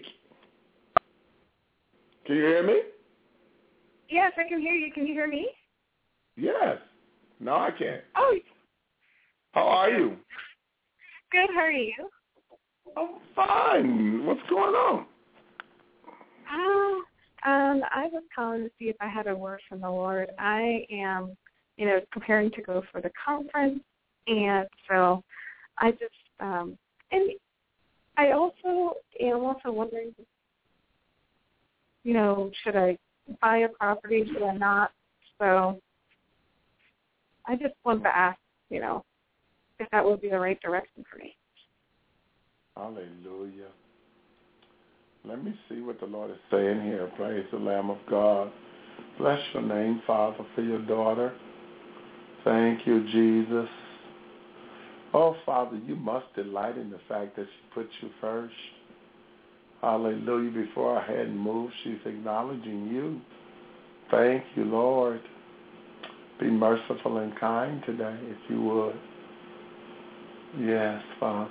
Can you hear me? Yes, I can hear you. Can you hear me? Yes. No, I can't. Oh. How are you? Good. How are you? I'm fine. What's going on? Um, um, I was calling to see if I had a word from the Lord. I am, you know, preparing to go for the conference, and so I just um, And I also am also wondering, you know, should I buy a property, should I not? So I just wanted to ask, you know, if that would be the right direction for me. Hallelujah. Let me see what the Lord is saying here. Praise the Lamb of God. Bless your name, Father, for your daughter. Thank you, Jesus. Oh, Father, you must delight in the fact that she put you first. Hallelujah. Before her head moves, she's acknowledging you. Thank you, Lord. Be merciful and kind today, if you would. Yes, Father.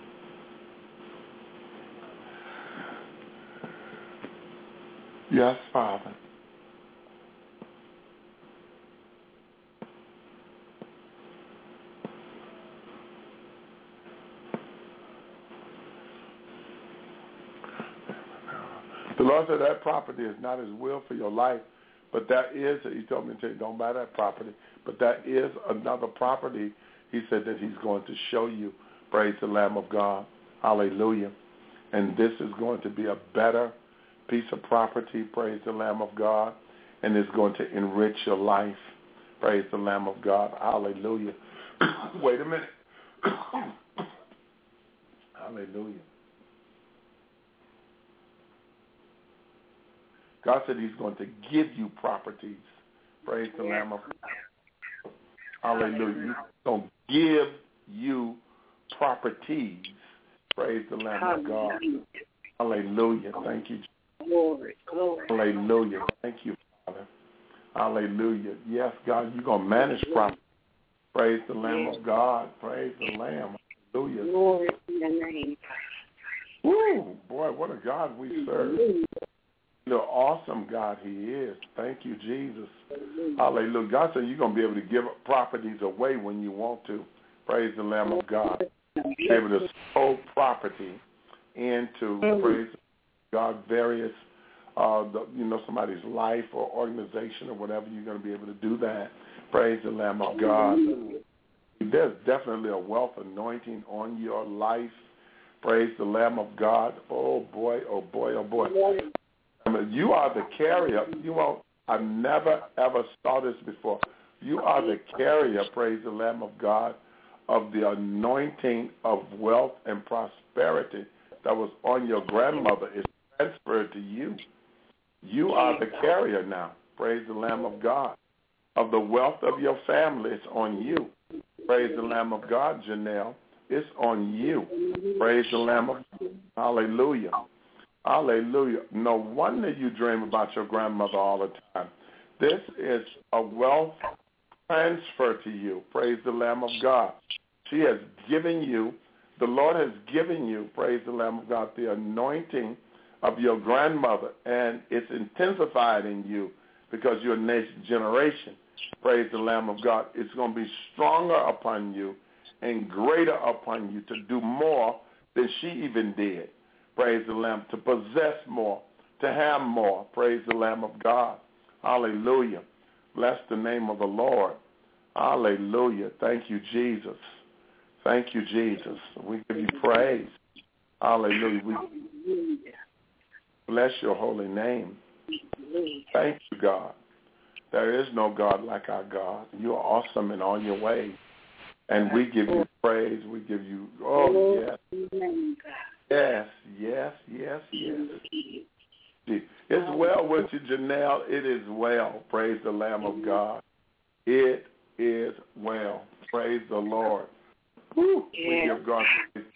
Yes, Father. The Lord said that property is not His will for your life, but that is, He told me to tell you, don't buy that property, but that is another property, He said, that He's going to show you. Praise the Lamb of God. Hallelujah. And this is going to be a better piece of property, praise the Lamb of God, and it's going to enrich your life. Praise the Lamb of God. Hallelujah. Wait a minute. Hallelujah. God said He's going to give you properties. Praise the Lamb of God. Hallelujah. He's going to give you properties. Praise the Lamb of God. Hallelujah. Thank you, Jesus. Glory, glory. Hallelujah. Thank you, Father. Hallelujah. Yes, God, you're going to manage property. Praise the Lamb of God. Praise the Lamb. Hallelujah. Glory to your name. Woo, boy, what a God we serve. The awesome God He is. Thank you, Jesus. Hallelujah. God said you're going to be able to give properties away when you want to. Praise the Lamb of God. Be able to sow property into, praise God, various, uh, the, you know, somebody's life or organization or whatever. You're going to be able to do that. Praise the Lamb of God. There's definitely a wealth anointing on your life. Praise the Lamb of God. Oh, boy, oh, boy, oh, boy. I mean, you are the carrier. You won't, I've never, ever saw this before. You are the carrier, praise the Lamb of God, of the anointing of wealth and prosperity that was on your grandmother. It's transferred to you. You are the carrier now, praise the Lamb of God, of the wealth of your family. It's on you. Praise the Lamb of God, Janelle. It's on you. Praise the Lamb of God. Hallelujah. Hallelujah. No wonder you dream about your grandmother all the time. This is a wealth transfer to you. Praise the Lamb of God. She has given you, the Lord has given you, praise the Lamb of God, the anointing of your grandmother, and it's intensified in you because you're a next generation. Praise the Lamb of God. It's going to be stronger upon you and greater upon you to do more than she even did. Praise the Lamb, to possess more, to have more. Praise the Lamb of God. Hallelujah. Bless the name of the Lord. Hallelujah. Thank you, Jesus. Thank you, Jesus. We give you praise. Hallelujah. We bless your holy name. Thank you, God. There is no God like our God. You are awesome in all your ways. And we give you praise. We give you, oh, yes. Yes, yes, yes, yes. It's well with you, Janelle. It is well. Praise the Lamb of God. It is well. Praise the Lord. Woo. We give God praise.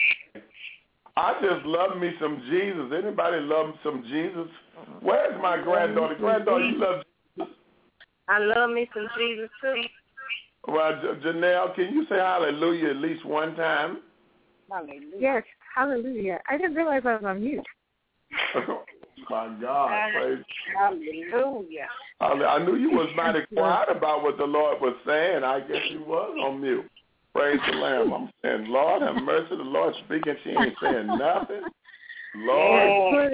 I just love me some Jesus. Anybody love some Jesus? Where's my granddaughter? Granddaughter, you love Jesus? I love me some Jesus, too. Well, J- Janelle, can you say hallelujah at least one time? Hallelujah. Yes, hallelujah. I didn't realize I was on mute. Oh, my God. Praise Hallelujah. I knew you was mighty quiet about what the Lord was saying. I guess you was on mute. Praise the Lamb. I'm saying, Lord, have mercy. The Lord speaking. She ain't saying nothing. Lord.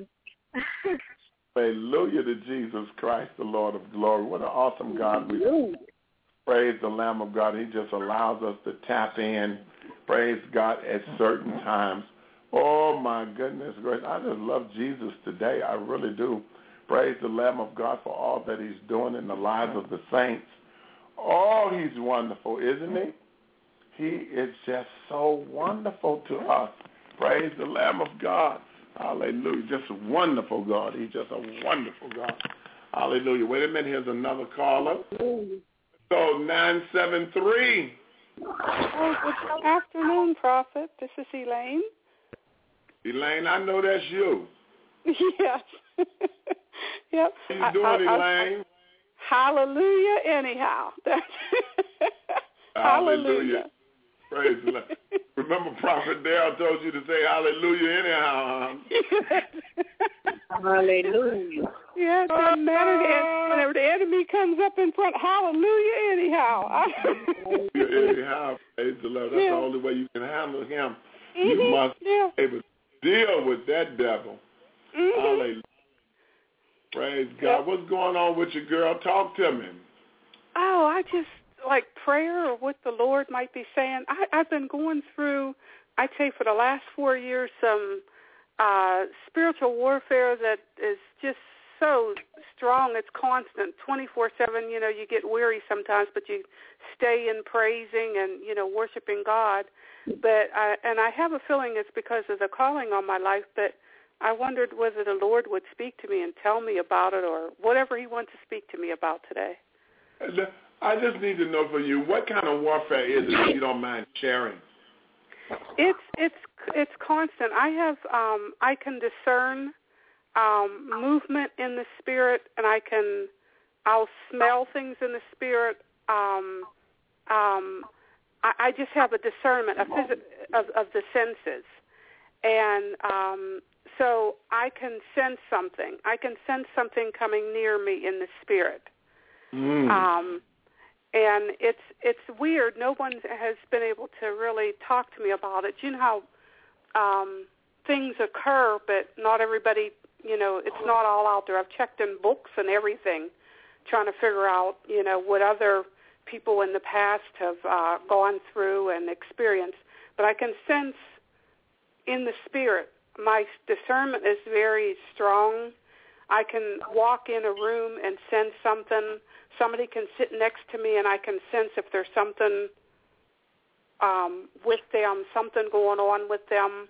Hallelujah to Jesus Christ, the Lord of glory. What an awesome God we serve. Praise the Lamb of God. He just allows us to tap in. praise God, at certain times. Oh, my goodness gracious. I just love Jesus today. I really do. Praise the Lamb of God for all that he's doing in the lives of the saints. Oh, he's wonderful, isn't he? He is just so wonderful to us. Praise the Lamb of God. Hallelujah. Just a wonderful God. He's just a wonderful God. Hallelujah. Wait a minute. Here's another caller. So nine seven three. Oh, good afternoon, Prophet. This is Elaine. Elaine, I know that's you. Yes. Yep. How you doing, I, I, Elaine? I, hallelujah anyhow. Hallelujah. Praise the Lord. Remember Prophet Dale told you to say hallelujah anyhow, huh? Hallelujah. Yeah, it doesn't matter. Whenever the enemy comes up in front, hallelujah anyhow. anyhow, praise the Lord. That's yeah. the only way you can handle him. Mm-hmm. You must yeah. be able to deal with that devil. Mm-hmm. Hallelujah. Praise God. Yep. What's going on with your girl? Talk to me. Oh, I just, like prayer or what the Lord might be saying. I, I've been going through, I'd say for the last four years, some uh, spiritual warfare that is just so strong. It's constant, twenty-four seven. You know, you get weary sometimes, but you stay in praising and, you know, worshiping God. But I, and I have a feeling it's because of the calling on my life, but I wondered whether the Lord would speak to me and tell me about it or whatever he wants to speak to me about today. I just need to know from you, what kind of warfare is it, if you don't mind sharing? It's it's it's constant. I have um, I can discern um, movement in the spirit, and I can I'll smell things in the spirit. Um, um, I, I just have a discernment of, phys- of of the senses, and um, so I can sense something. I can sense something coming near me in the spirit. Mm. Um, and it's it's weird. No one has been able to really talk to me about it. You know how um, things occur, but not everybody, you know, it's not all out there. I've checked in books and everything, trying to figure out, you know, what other people in the past have uh, gone through and experienced. But I can sense in the spirit. My discernment is very strong. I can walk in a room and sense something. Somebody can sit next to me, and I can sense if there's something um, with them, something going on with them.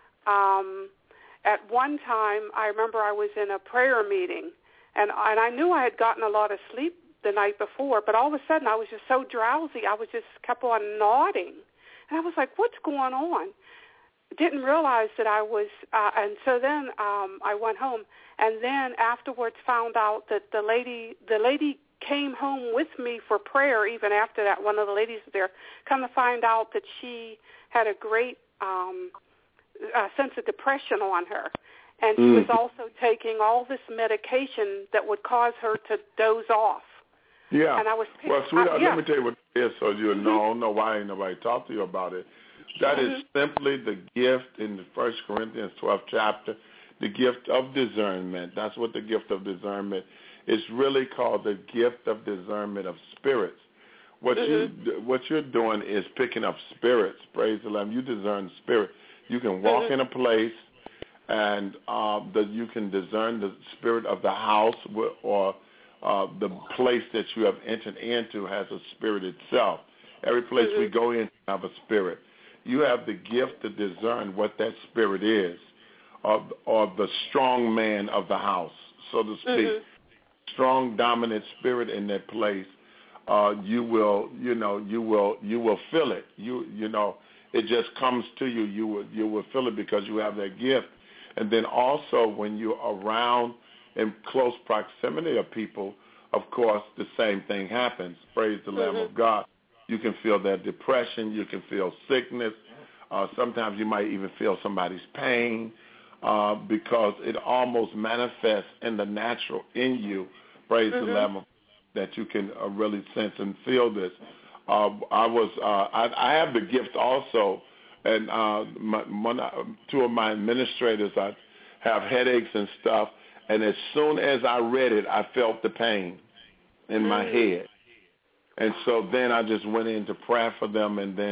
Um, at one time, I remember I was in a prayer meeting, and, and I knew I had gotten a lot of sleep the night before, but all of a sudden I was just so drowsy. I was just kept on nodding, and I was like, what's going on? Didn't realize that I was, uh, and so then um, I went home, and then afterwards found out that the lady, the lady came home with me for prayer. Even after that, one of the ladies was there. Come to find out that she had a great um, uh, sense of depression on her, and she mm. was also taking all this medication that would cause her to doze off. Yeah. And I was, well, sweetheart, uh, yeah. let me tell you what it is, so you mm-hmm. know. I don't know why ain't nobody talked to you about it. That mm-hmm. is simply the gift in the First Corinthians twelfth chapter, the gift of discernment. That's what the gift of discernment is really called, the gift of discernment of spirits. What mm-hmm. you what you're doing is picking up spirits. Praise the Lord. You discern spirit. You can walk mm-hmm. in a place, and uh, the, you can discern the spirit of the house or uh, the place that you have entered into has a spirit itself. Every place mm-hmm. we go in have a spirit. You have the gift to discern what that spirit is, or, or the strong man of the house, so to speak. Mm-hmm. Strong, dominant spirit in that place. Uh, you will, you know, you will, you will feel it. You, you know, it just comes to you. You will, you will feel it because you have that gift. And then also, when you're around in close proximity of people, of course, the same thing happens. Praise the mm-hmm. Lamb of God. You can feel that depression. You can feel sickness. Uh, sometimes you might even feel somebody's pain uh, because it almost manifests in the natural in you. Praise mm-hmm. the Lamb of God, that you can uh, really sense and feel this. Uh, I was uh, I, I have the gift also, and uh, my, one, two of my administrators I have headaches and stuff, and as soon as I read it, I felt the pain in mm-hmm. my head. And so then I just went into prayer for them, and then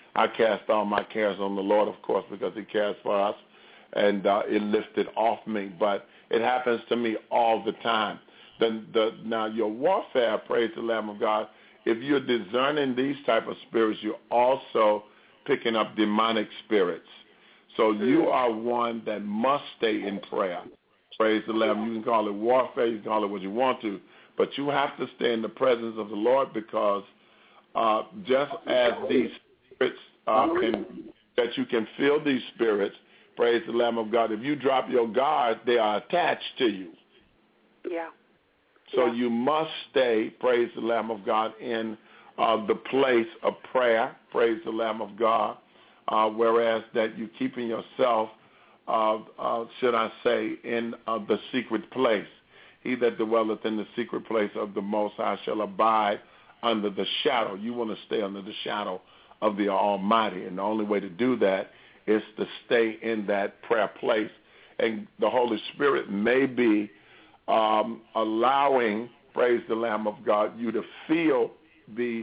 I cast all my cares on the Lord, of course, because he cares for us, and uh, it lifted off me. But it happens to me all the time. The, the, now, your warfare, praise the Lamb of God, if you're discerning these type of spirits, you're also picking up demonic spirits. So you are one that must stay in prayer. Praise the Lamb. You can call it warfare. You can call it what you want to. But you have to stay in the presence of the Lord, because uh, just as these spirits uh, can, that you can feel these spirits, praise the Lamb of God, if you drop your guard, they are attached to you. Yeah. So yeah. you must stay, praise the Lamb of God, in uh, the place of prayer, praise the Lamb of God, uh, whereas that you keeping yourself, uh, uh, should I say, in uh, the secret place. He that dwelleth in the secret place of the Most High shall abide under the shadow. You want to stay under the shadow of the Almighty, and the only way to do that is to stay in that prayer place. And the Holy Spirit may be um, allowing, praise the Lamb of God, you to feel the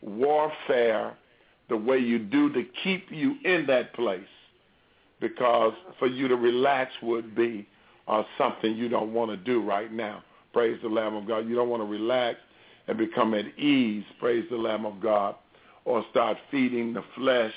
warfare the way you do to keep you in that place, because for you to relax would be uh, something you don't want to do right now. Praise the Lamb of God. You don't want to relax and become at ease, praise the Lamb of God, or start feeding the flesh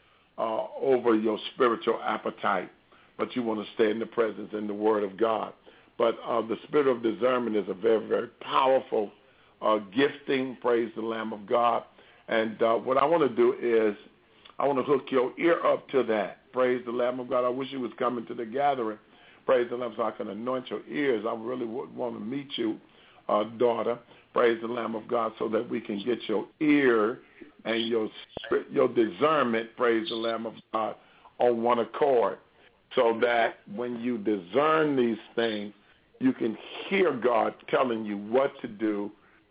uh, over your spiritual appetite. But you want to stay in the presence and the Word of God. But uh, the spirit of discernment is a very, very powerful uh, gifting, praise the Lamb of God. And uh, what I want to do is I want to hook your ear up to that. Praise the Lamb of God. I wish you was coming to the gathering. Praise the Lamb, so I can anoint your ears. I really would want to meet you, uh, daughter. Praise the Lamb of God, so that we can get your ear and your your discernment, praise the Lamb of God, on one accord, so that when you discern these things, you can hear God telling you what to do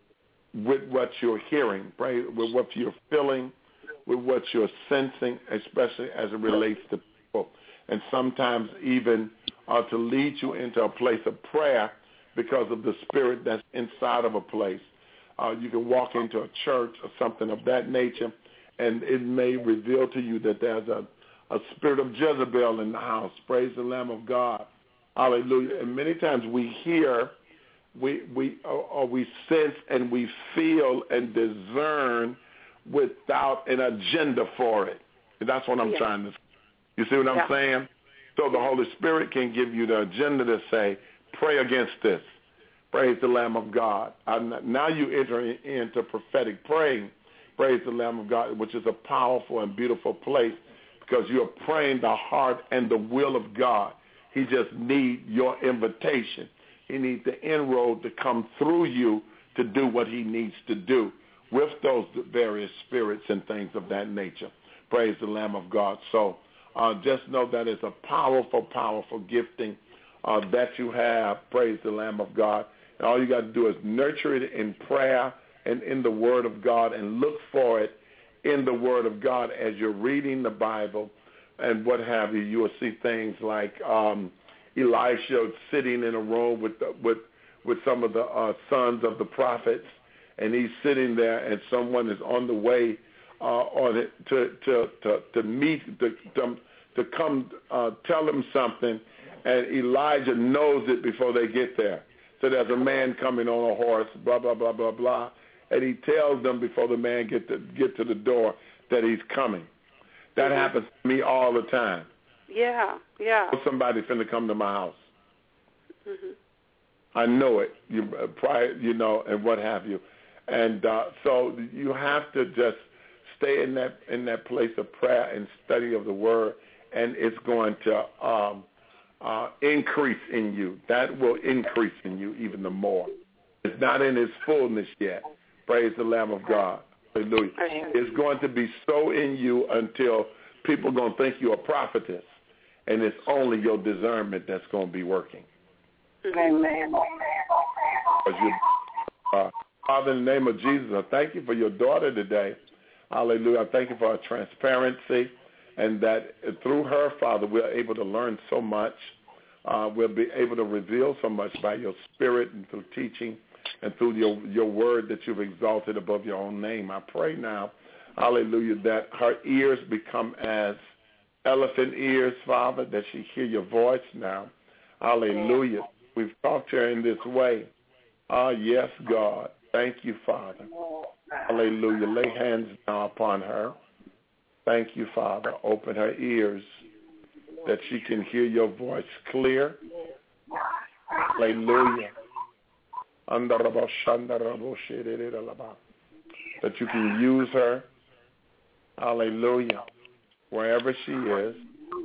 with what you're hearing, right? With what you're feeling, with what you're sensing, especially as it relates to people. And sometimes even uh, to lead you into a place of prayer because of the spirit that's inside of a place. Uh, you can walk into a church or something of that nature, and it may reveal to you that there's a, a spirit of Jezebel in the house. Praise the Lamb of God. Hallelujah. And many times we hear, we we or, or we sense and we feel and discern without an agenda for it. And that's what I'm yeah. trying to say. You see what I'm yeah. saying? So the Holy Spirit can give you the agenda to say, pray against this. Praise the Lamb of God. And now you enter into prophetic praying. Praise the Lamb of God, which is a powerful and beautiful place, because you're praying the heart and the will of God. He just needs your invitation. He needs the inroad to come through you to do what he needs to do with those various spirits and things of that nature. Praise the Lamb of God. So uh, just know that it's a powerful, powerful gifting uh, that you have. Praise the Lamb of God. And all you got to do is nurture it in prayer and in the Word of God, and look for it in the Word of God as you're reading the Bible and what have you. You will see things like um, Elisha sitting in a room with the, with with some of the uh, sons of the prophets, and he's sitting there, and someone is on the way uh, on it to to to, to meet to to, to come uh, tell him something, and Elijah knows it before they get there. So there's a man coming on a horse, blah blah blah blah blah, and he tells them before the man get to get to the door that he's coming. That mm-hmm. happens to me all the time. Yeah, yeah. Somebody finna come to my house. Mm-hmm. I know it. You uh, prior, you know, and what have you, and uh, so you have to just stay in that in that place of prayer and study of the Word, and it's going to um, uh, increase in you. That will increase in you even the more. It's not in its fullness yet. Praise the Lamb of God. Hallelujah. It's going to be so in you until people are going to think you're a prophetess, and it's only your discernment that's going to be working. Amen. Uh, Father, in the name of Jesus, I thank you for your daughter today. Hallelujah. I thank you for her transparency, and that through her, Father, we're able to learn so much. Uh, we'll be able to reveal so much by your spirit and through teaching and through your, your word that you've exalted above your own name. I pray now hallelujah, that her ears become as elephant ears, Father, that she hear your voice now. Hallelujah. We've talked to her in this way. Ah, yes, God. Thank you, Father. Hallelujah. Lay hands now upon her. Thank you, Father. Open her ears that she can hear your voice clear. Hallelujah. That you can use her. Hallelujah. Wherever she is.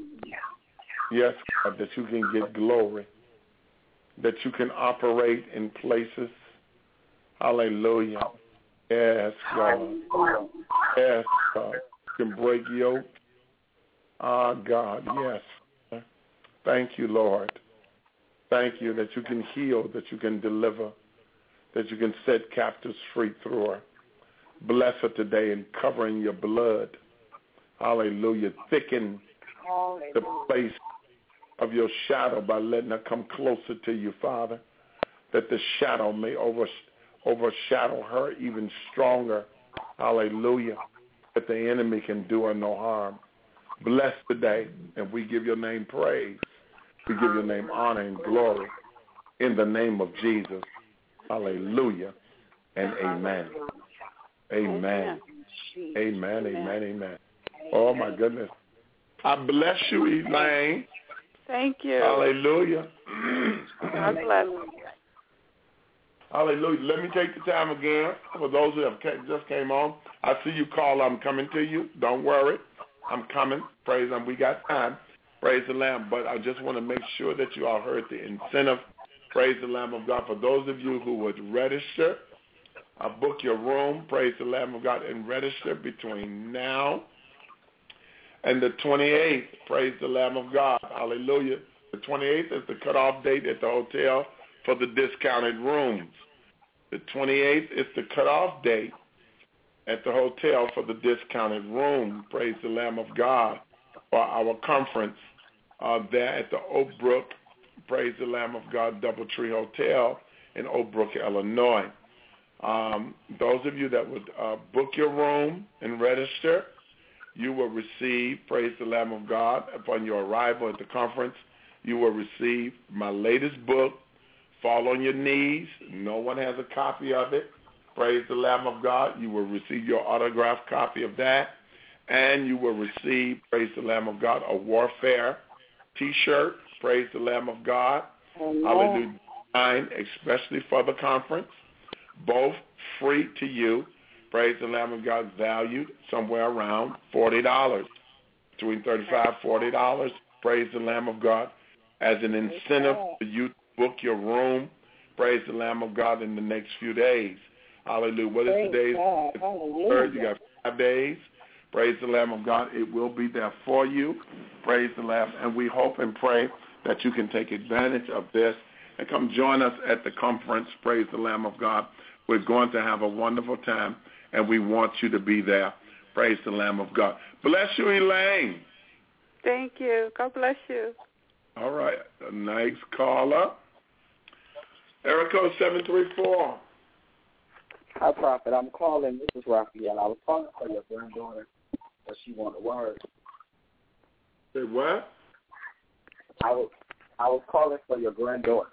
Yes, God, that you can get glory. That you can operate in places. Hallelujah. Yes, God. Yes, God. You can break yoke. Ah, God, yes. Thank you, Lord. Thank you that you can heal, that you can deliver, that you can set captives free through her. Bless her today and cover in your blood. Hallelujah. Thicken the place of your shadow by letting her come closer to you, Father, that the shadow may over, overshadow her even stronger. Hallelujah. That the enemy can do her no harm. Bless today, and we give your name praise. We give your name honor and glory in the name of Jesus. Hallelujah and amen. Amen. Amen, amen, amen. Oh, my goodness. I bless you, Elaine. Thank you. Hallelujah. God bless you. Hallelujah. Let me take the time again for those who have just came on. I see you call. I'm coming to you. Don't worry. I'm coming. Praise Him. We got time. Praise the Lamb. But I just want to make sure that you all heard the incentive. Praise the Lamb of God. For those of you who would register, uh, book your room. Praise the Lamb of God and register between now and the twenty-eighth. Praise the Lamb of God. Hallelujah. The twenty-eighth is the cutoff date at the hotel for the discounted rooms. The twenty-eighth is the cutoff date at the hotel for the discounted room. Praise the Lamb of God. For our conference uh, there at the Oak Brook, praise the Lamb of God, Doubletree Hotel in Oak Brook, Illinois. Um, those of you that would uh, book your room and register, you will receive, praise the Lamb of God, upon your arrival at the conference, you will receive my latest book, Fall on Your Knees. No one has a copy of it. Praise the Lamb of God. You will receive your autographed copy of that. And you will receive, praise the Lamb of God, a warfare T-shirt, praise the Lamb of God. Amen. Hallelujah. Designed especially for the conference. Both free to you. Praise the Lamb of God, valued somewhere around forty dollars. Between thirty-five dollars and forty dollars. Praise the Lamb of God. As an incentive for you to book your room. Praise the Lamb of God in the next few days. Hallelujah. What is today's third? You got five days. Praise the Lamb of God. It will be there for you. Praise the Lamb. And we hope and pray that you can take advantage of this and come join us at the conference. Praise the Lamb of God. We're going to have a wonderful time, and we want you to be there. Praise the Lamb of God. Bless you, Elaine. Thank you. God bless you. All right. The next caller, area code seven three four. Hi, Prophet. I'm calling. This is Raphael. I was calling for your granddaughter, but she wanted a word. Say what? I was I was calling for your granddaughter.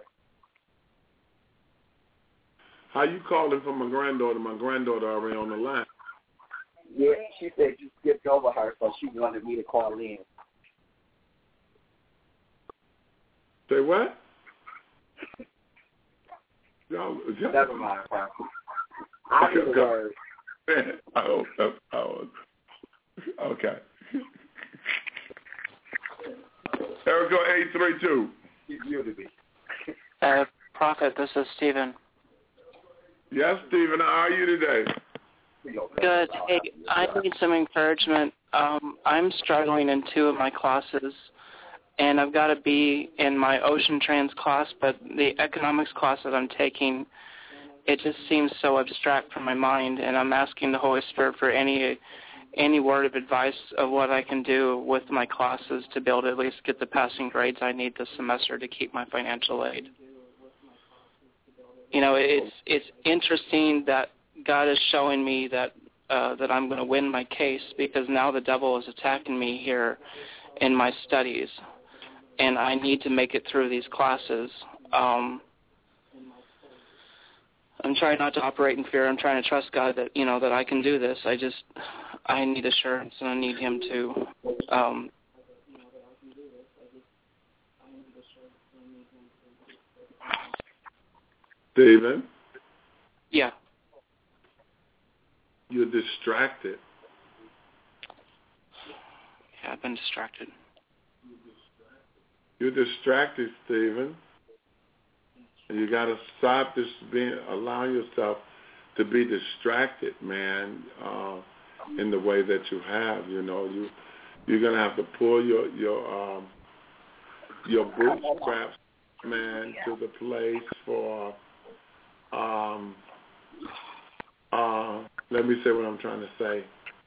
How you calling for my granddaughter? My granddaughter already on the line. Yeah, she said you skipped over her, so she wanted me to call in. Say what? No, never mind, Prophet. I need a word. Oh, oh, oh. Okay. Erica eight three two. Uh, Prophet, this is Stephen. Yes, Stephen. How are you today? Good. Hey, I need some encouragement. Um, I'm struggling in two of my classes, and I've got to be in my Ocean Trans class, but the economics class that I'm taking, it just seems so abstract from my mind, and I'm asking the Holy Spirit for any any word of advice of what I can do with my classes to be able to at least get the passing grades I need this semester to keep my financial aid. You know, it's it's interesting that God is showing me that uh, that I'm going to win my case, because now the devil is attacking me here in my studies, and I need to make it through these classes. Um, I'm trying not to operate in fear. I'm trying to trust God that, you know, that I can do this. I just, I need assurance, and I need him to, um, David? Yeah. You're distracted. Yeah, I've been distracted. You're distracted, Stephen. And you got to stop this being, allowing yourself to be distracted, man, uh, in the way that you have. You know, you you're gonna have to pull your your um, your bootstraps, man, to the place for. Um, uh, let me say what I'm trying to say.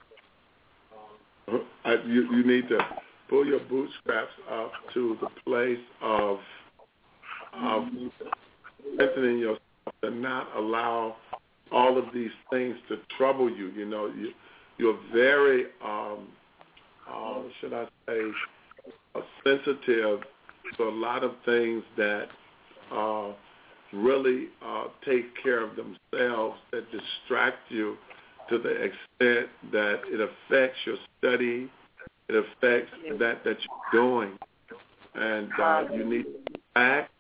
I, you you need to pull your bootstraps up to the place of of strengthening yourself and not allow all of these things to trouble you. You know, you you're very um, uh, should I say uh, sensitive to a lot of things that uh, really uh, take care of themselves, that distract you to the extent that it affects your study, it affects that that you're doing, and uh, you need to act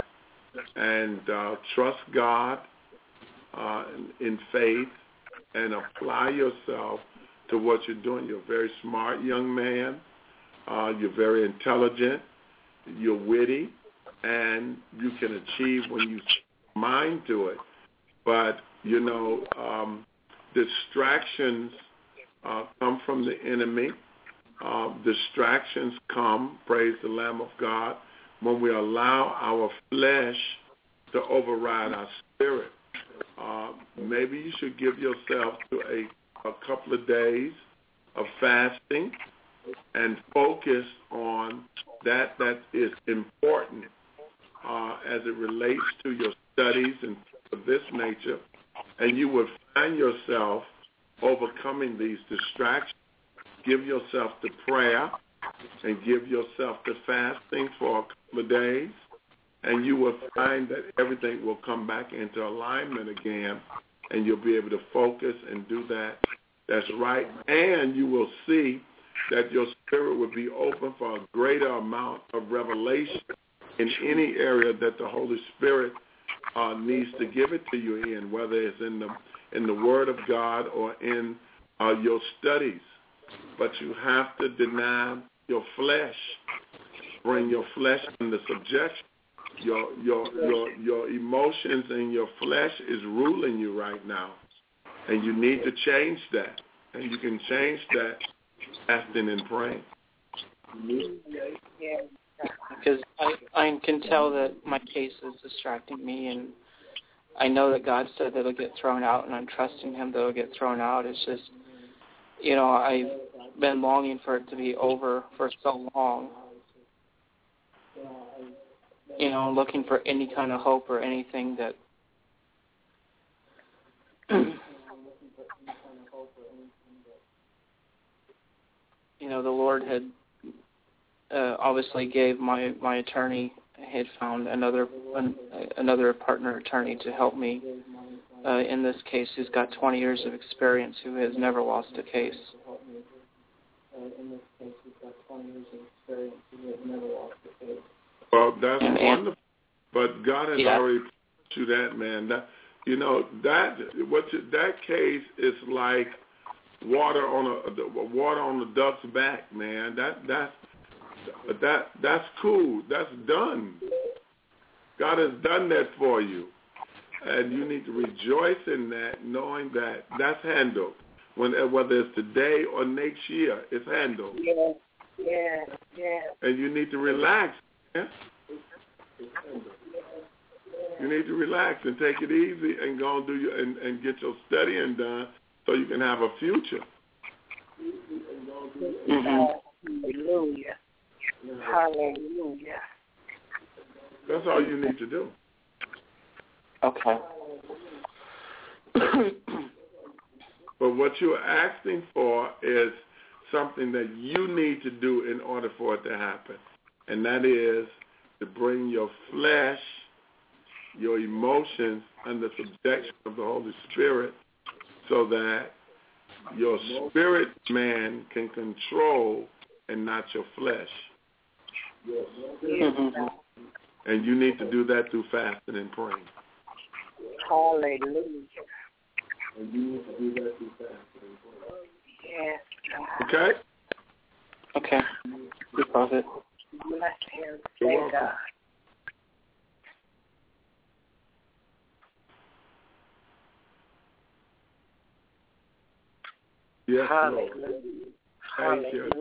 and uh, trust God uh, in, in faith and apply yourself to what you're doing. You're a very smart young man. Uh, you're very intelligent. You're witty, and you can achieve when you mind to it. But, you know, um, distractions uh, come from the enemy. Uh, distractions come, praise the Lamb of God, when we allow our flesh to override our spirit. Uh, maybe you should give yourself to a, a couple of days of fasting and focus on that that is important uh, as it relates to your studies and of this nature, and you would find yourself overcoming these distractions. Give yourself to prayer and give yourself to fasting for a couple of days, and you will find that everything will come back into alignment again, and you'll be able to focus and do that. That's right. And you will see that your spirit will be open for a greater amount of revelation in any area that the Holy Spirit uh, needs to give it to you in, whether it's in the in the Word of God or in uh, your studies. But you have to deny your flesh, bring your flesh under subjection. Your your your your emotions and your flesh is ruling you right now, and you need to change that. And you can change that fasting and praying. Because I I can tell that my case is distracting me, and I know that God said that it'll get thrown out, and I'm trusting Him that it'll get thrown out. It's just, you know, I've been longing for it to be over for so long. You know, looking for any kind of hope or anything that you know, the Lord had uh, obviously gave my, my attorney, had found another an, another partner attorney to help me uh, in this case, who's got twenty years of experience, who has never lost a case. Well, that's and, wonderful. But God has yeah. already put you that, man. That, you know, that what you, that case is like water on a water on the duck's back, man. That that that that's cool. That's done. God has done that for you, and you need to rejoice in that, knowing that that's handled. When whether it's today or next year, it's handled. Yeah, yeah, yeah. And you need to relax. Man. You need to relax and take it easy and go and do your and, and get your studying done so you can have a future. Mm-hmm. Hallelujah. Hallelujah. That's all you need to do. Okay. But what you're asking for is something that you need to do in order for it to happen. And that is to bring your flesh, your emotions under subjection of the Holy Spirit so that your spirit man can control and not your flesh. Mm-hmm. And you need to do that through fasting and praying. Hallelujah. And you need to do that through fasting and praying. Yes. Okay? Okay. Good prophet. Bless him. You're Thank welcome. God. Yes, Hallelujah. Lord. Thank you.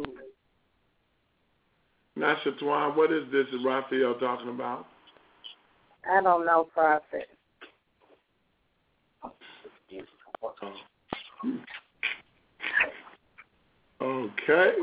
Now, Shatwan, what is this Raphael talking about? I don't know, prophet. Okay.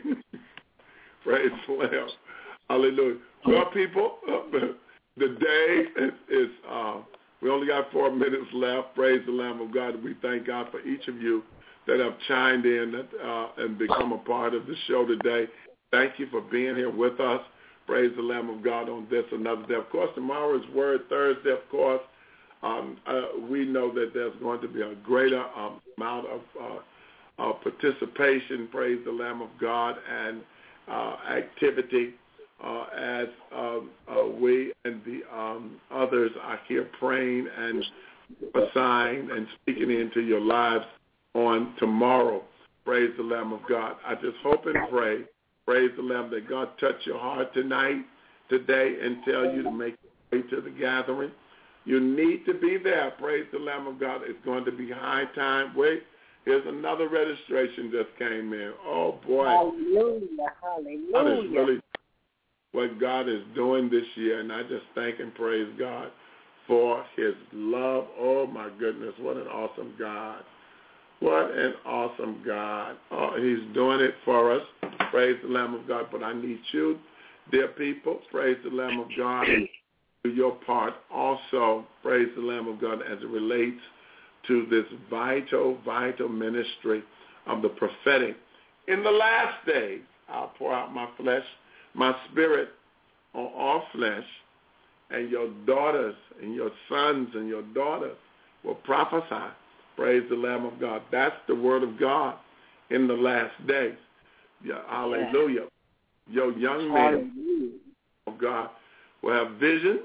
Praise the Lord. Hallelujah. Well, people, the day is, is uh, we only got four minutes left. Praise the Lamb of God. We thank God for each of you that have chimed in uh, and become a part of the show today. Thank you for being here with us. Praise the Lamb of God on this another day. Of course, tomorrow is Word Thursday, of course. Um, uh, we know that there's going to be a greater um, amount of uh, uh, participation, praise the Lamb of God, and uh, activity uh, as um, uh, we and the um, others are here praying and prophesying and speaking into your lives on tomorrow. Praise the Lamb of God. I just hope and pray, praise the Lamb, that God touch your heart tonight, today, and tell you to make your way to the gathering. You need to be there. Praise the Lamb of God. It's going to be high time. Wait, here's another registration just came in. Oh, boy. Hallelujah. Hallelujah. That is really what God is doing this year, and I just thank and praise God for his love. Oh, my goodness. What an awesome God. What an awesome God. Oh, he's doing it for us. Praise the Lamb of God. But I need you, dear people, praise the Lamb of God, do your part also, praise the Lamb of God, as it relates to this vital, vital ministry of the prophetic. In the last days, I'll pour out my flesh, my spirit on all flesh, and your daughters and your sons and your daughters will prophesy. Praise the Lamb of God. That's the word of God in the last days. Yeah, hallelujah. Your young men of God will have visions,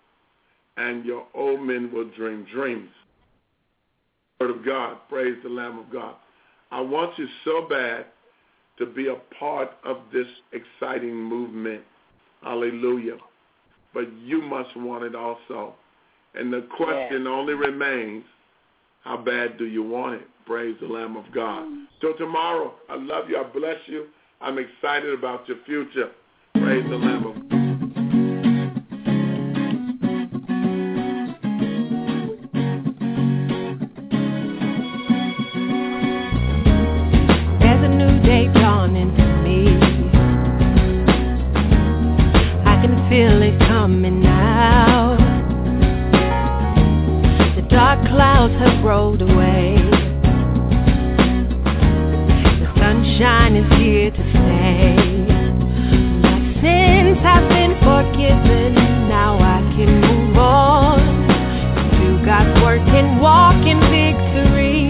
and your old men will dream dreams. Word of God. Praise the Lamb of God. I want you so bad to be a part of this exciting movement. Hallelujah. But you must want it also. And the question yeah. only remains, how bad do you want it? Praise the Lamb of God. So tomorrow, I love you. I bless you. I'm excited about your future. Praise the Lamb of God. There's a new day dawning for me. I can feel it coming now. Dark clouds have rolled away. The sunshine is here to stay. My sins have been forgiven. Now I can move on. Do God's work and walk in victory.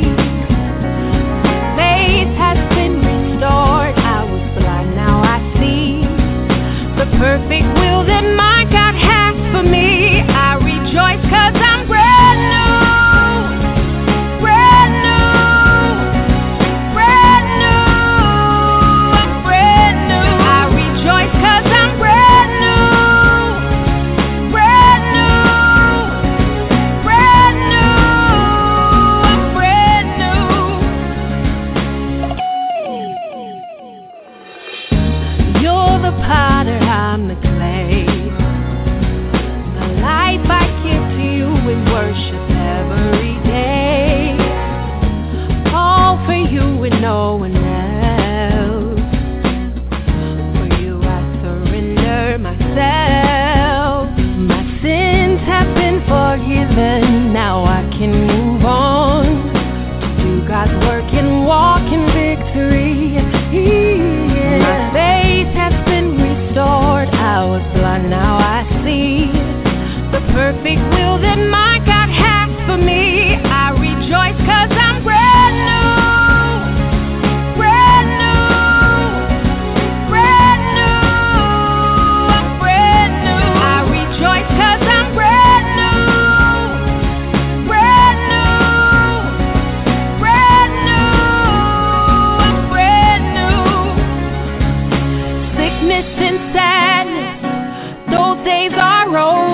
Faith has been restored. I was blind, now I see the perfect will that my God has for me. I rejoice 'cause I'm brand new. I'm the clay. My life I give to you in worship every day. All for you and no one else. For you I surrender myself. My sins have been forgiven. Now I can move on to do God's work will that my God has for me. I rejoice 'cause I'm brand new, brand new, brand new, I'm brand new. I rejoice 'cause I'm brand new, brand new, brand new, I'm brand new. Sickness and sadness, those days are over.